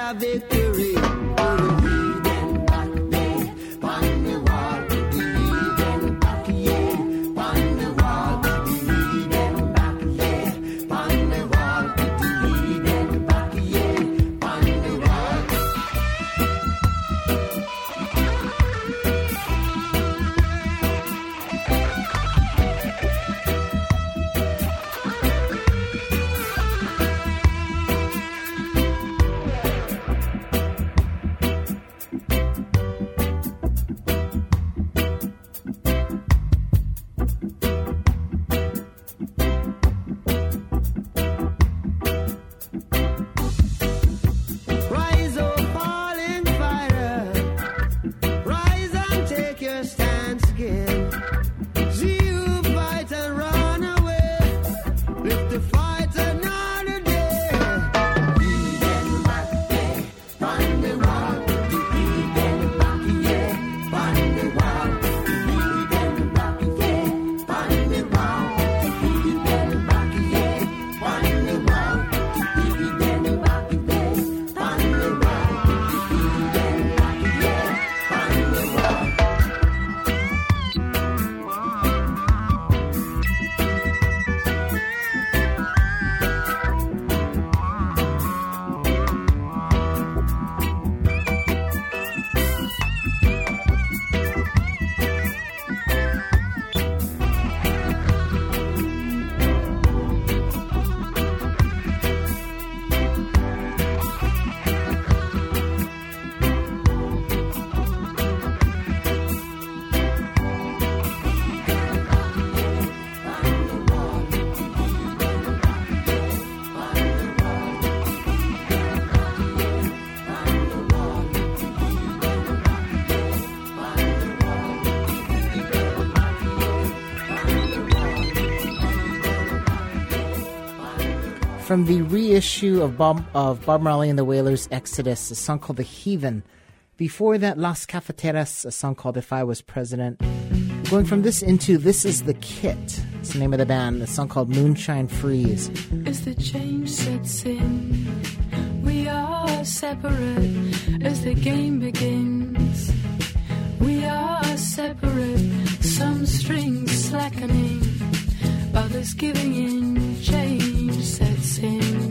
a victory. Put the Eden back there, on the wall. The Eden back here, on the wall. The Eden back here, on the wall. The Eden back here, on the wall. Rise, oh fallen fighter, rise and take your stance again. See you fight and run away. Live to fight another day. Eden back there, on the wall. The Eden back here, on the wall. The Eden back here, on the wall. The Eden back here, on the wall. The Eden back there, on the wall. The Eden back here, on the wall. From the reissue of Bob Marley and the Wailers' Exodus, a song called The Heathen. Before that, Las Cafeteras, a song called If I Was President. Going from this into This Is the Kit. It's the name of the band, a song called Moonshine Freeze. As the change sets in, we are separate as the game begins. We are separate, some strings slackening, others giving in, change sets in.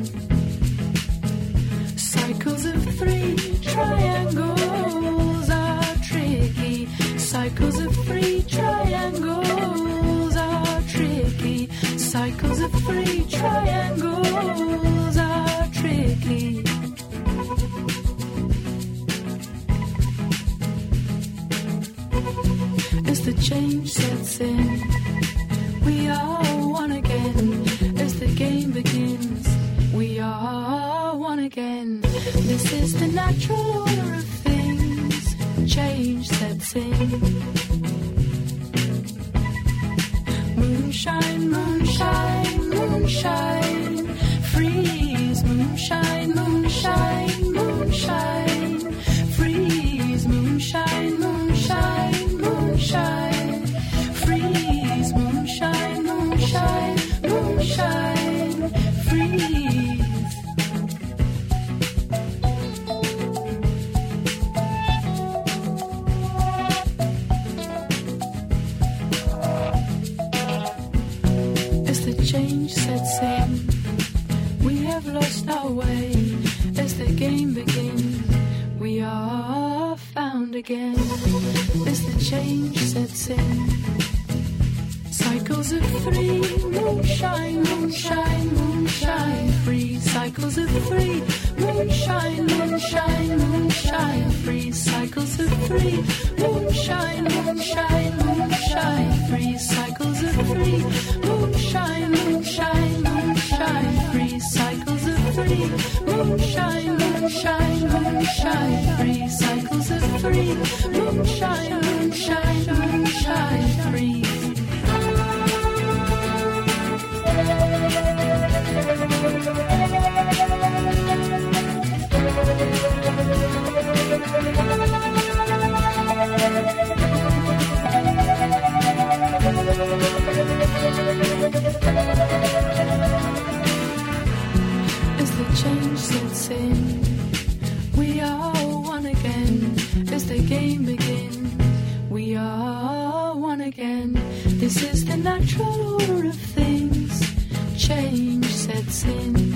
Cycles of three, triangles are tricky. Cycles of three, triangles are tricky. Cycles of three, triangles are tricky. As the change sets in, we are one again. As the game begins, we are one again. This is the natural order of things. Change sets in. Moonshine, moonshine, moonshine. Freeze, moonshine, moonshine, moonshine. Freeze, moonshine, moonshine, moonshine. Freeze, moonshine, moonshine, moonshine. Freeze. As the change sets in, we have lost our way. As the game begins, we are found again. As the change sets in, cycles of three, moonshine, moonshine, moonshine, free. Cycles of three, moonshine, moonshine, moonshine, free. Cycles of three, moonshine, moonshine, moonshine, free. Cycles of three, moonshine, moonshine, moonshine, free. Cycles of three, moonshine, moonshine, moonshine, free. Cycles of three, moonshine, moonshine, moonshine, free. As the change sets in, We are one again as the game begins. We are one again. This is the natural order of things. Change sets in.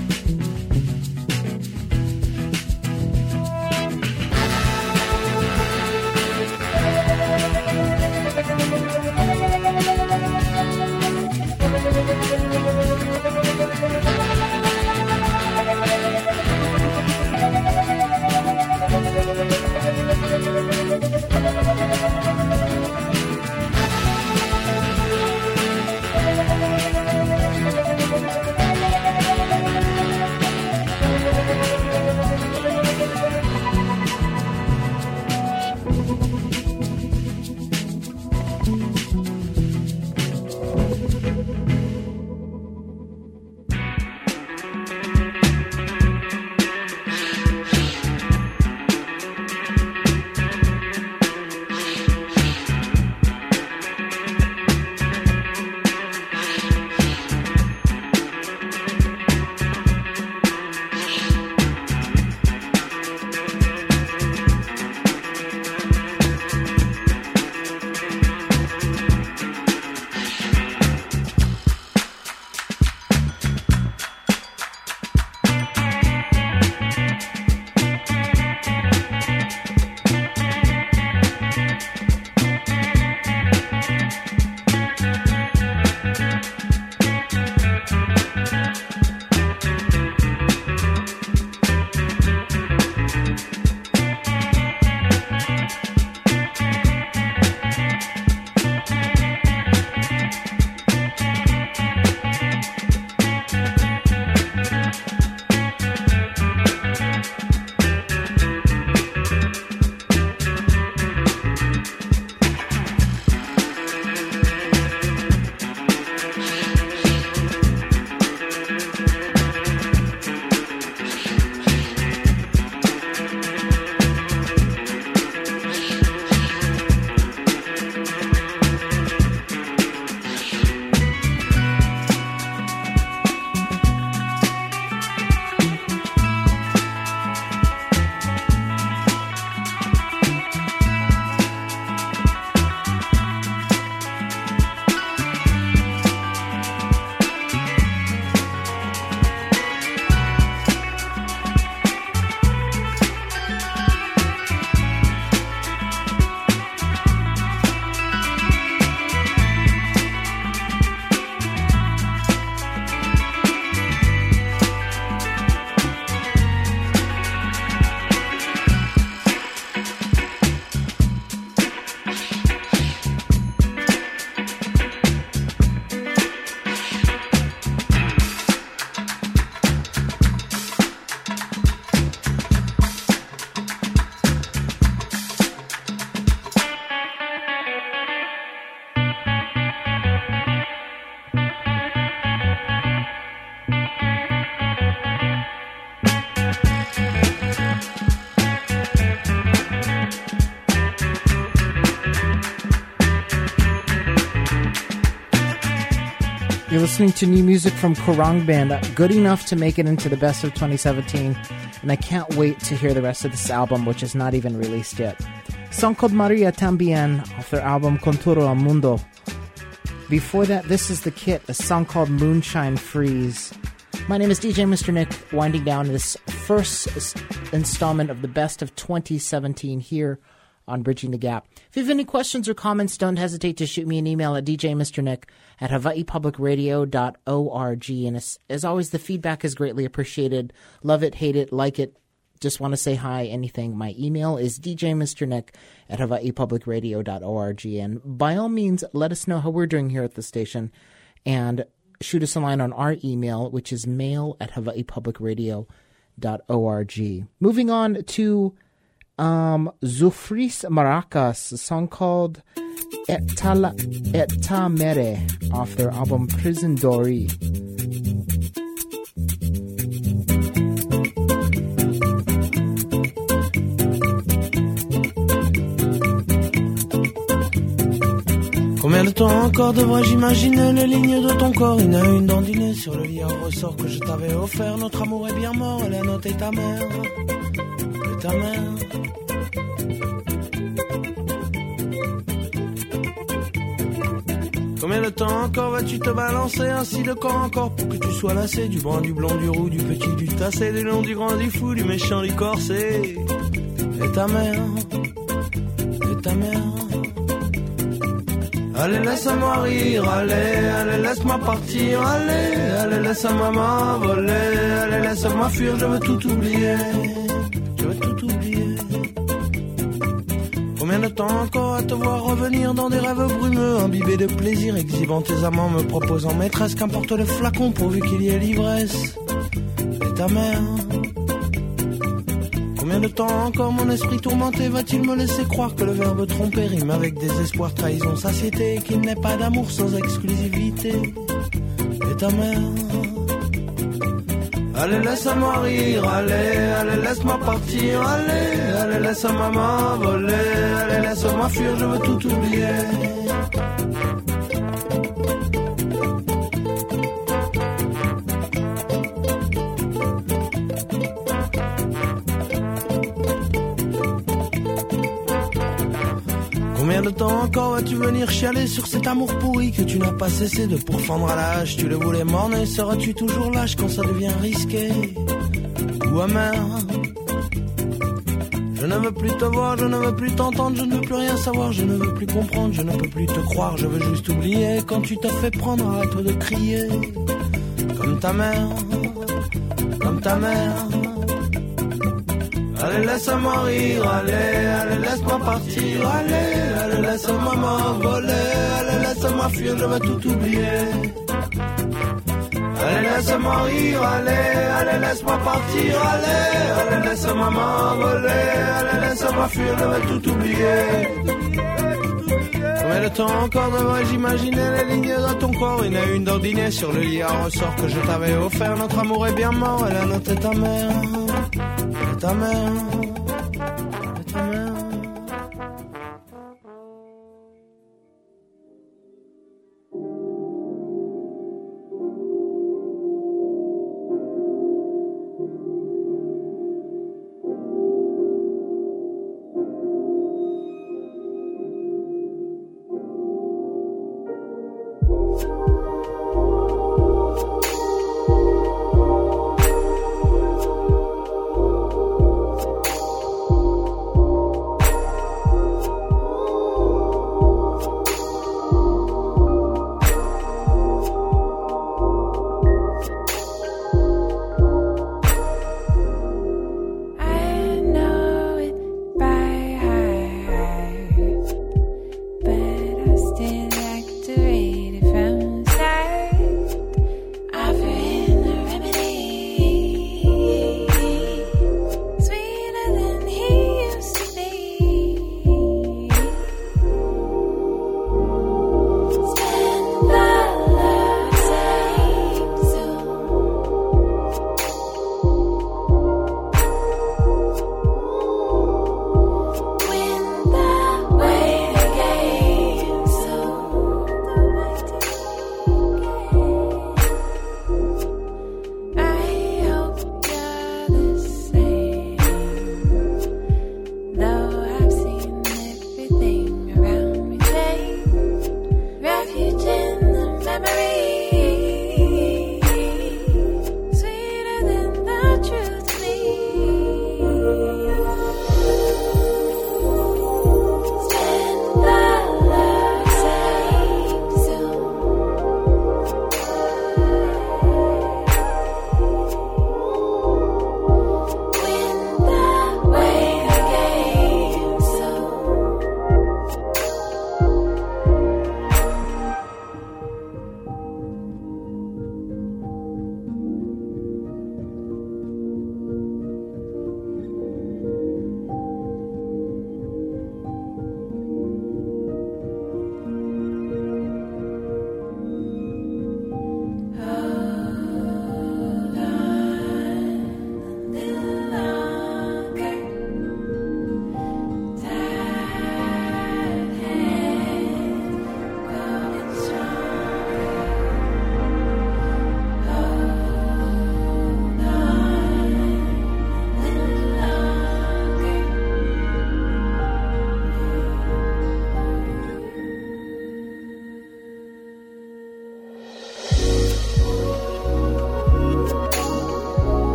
You're listening to new music from Korang Band, good enough to make it into the best of 2017, and I can't wait to hear the rest of this album, which is not even released yet. A song called Maria Tambien off their album Conturo al Mundo. Before that, this is The Kit, a song called Moonshine Freeze. My name is DJ Mr. Nick, winding down this first installment of the best of 2017 here on Bridging the Gap. If you have any questions or comments, don't hesitate to shoot me an email at djmrnick@hawaiipublicradio.org. And as always, the feedback is greatly appreciated. Love it, hate it, like it, just want to say hi, anything. My email is djmrnick@hawaiipublicradio.org. And by all means, let us know how we're doing here at the station. And shoot us a line on our email, which is mail@hawaiipublicradio.org. Moving on to Zufris Maracas, a song called Eta Mere off their album Prison Dori. Combien de temps encore devrais-je imaginer les lignes de ton corps une à une dandiner sur le lit en ressort que je t'avais offert. Notre amour est bien mort et la note est amère. ta mère. Combien de temps encore vas-tu te balancer ainsi de corps encore pour que tu sois lassé du brun, du blond, du roux, du petit, du tassé, du long, du grand, du fou, du méchant, du corsé. Et ta mère, et ta mère. Allez, laisse-moi rire, allez, laisse-moi partir, allez, laisse-moi m'envoler, allez, laisse-moi fuir, je veux tout oublier, je veux tout oublier. Combien de temps encore à te voir revenir dans des rêves brumeux, imbibés de plaisir, exhibant tes amants, me proposant maîtresse, qu'importe le flacon pourvu qu'il y ait l'ivresse. Et ta mère. Combien de temps encore mon esprit tourmenté va-t-il me laisser croire que le verbe tromper rime avec désespoir, trahison, satiété, et qu'il n'est pas d'amour sans exclusivité. Et ta mère. Allez, laisse-moi rire, allez, laisse-moi partir, allez, laisse-moi m'envoler, allez, laisse-moi fuir, je veux tout oublier. Combien de temps encore vas-tu venir chialer sur cet amour pourri que tu n'as pas cessé de pourfendre à la hache? Tu le voulais morner, seras-tu toujours lâche quand ça devient risqué ou amer? Je ne veux plus te voir, je ne veux plus t'entendre, je ne veux plus rien savoir, je ne veux plus comprendre, je ne peux plus te croire, je veux juste oublier. Quand tu te fais prendre, arrête de crier comme ta mère, comme ta mère. Allez, laisse-moi rire, allez, laisse-moi partir, allez, laisse-moi m'envoler, allez, laisse-moi fuir, je veux tout oublier. Allez, laisse-moi rire, allez, laisse-moi partir, allez, laisse-moi m'envoler, allez, laisse-moi fuir, je veux tout oublier. Combien de temps encore devrais-je imaginer les lignes de ton corps, une à une d'ordinaire sur le lit à ressort que je t'avais offert? Notre amour est bien mort, et la note est ta mère. Et ta mère, et ta mère.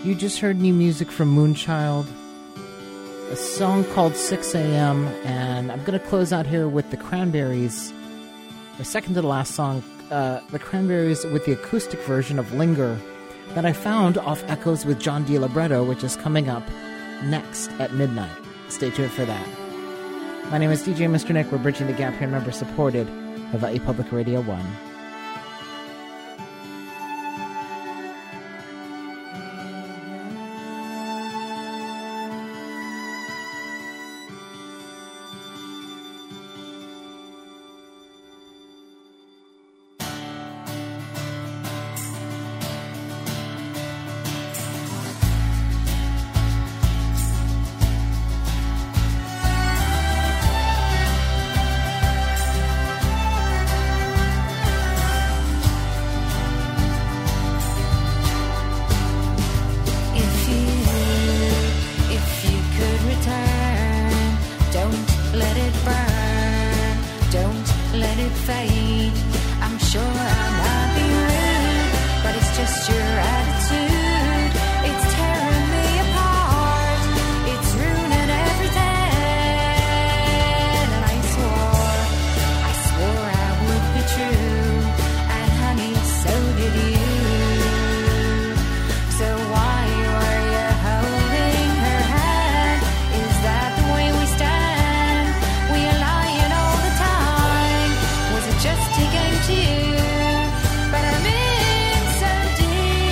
You just heard new music from Moonchild, a song called 6 a.m., and I'm going to close out here with the Cranberries, the second to the last song, the Cranberries with the acoustic version of Linger that I found off Echoes with John DiLibretto, which is coming up next at midnight. Stay tuned for that. My name is DJ Mr. Nick. We're bridging the gap here, member-supported Hawaii Public Radio 1. Just a game to you, but I'm in so deep.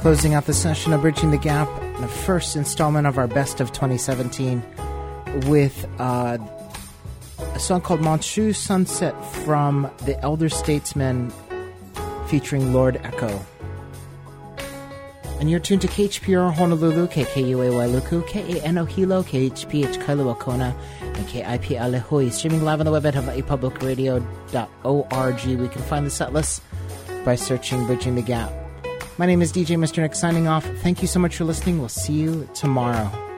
Closing out the session of Bridging the Gap, the first installment of our Best of 2017 with a song called Montreux Sunset from The Elder Statesmen featuring Lord Echo. And you're tuned to KHPR Honolulu, KKUA Wailuku, KANO Hilo, KHPH Kailua Kona, and KIP Alehui. Streaming live on the web at hawaiipublicradio.org. We can find the set list by searching Bridging the Gap. My name is DJ Mr. Nick signing off. Thank you so much for listening. We'll see you tomorrow.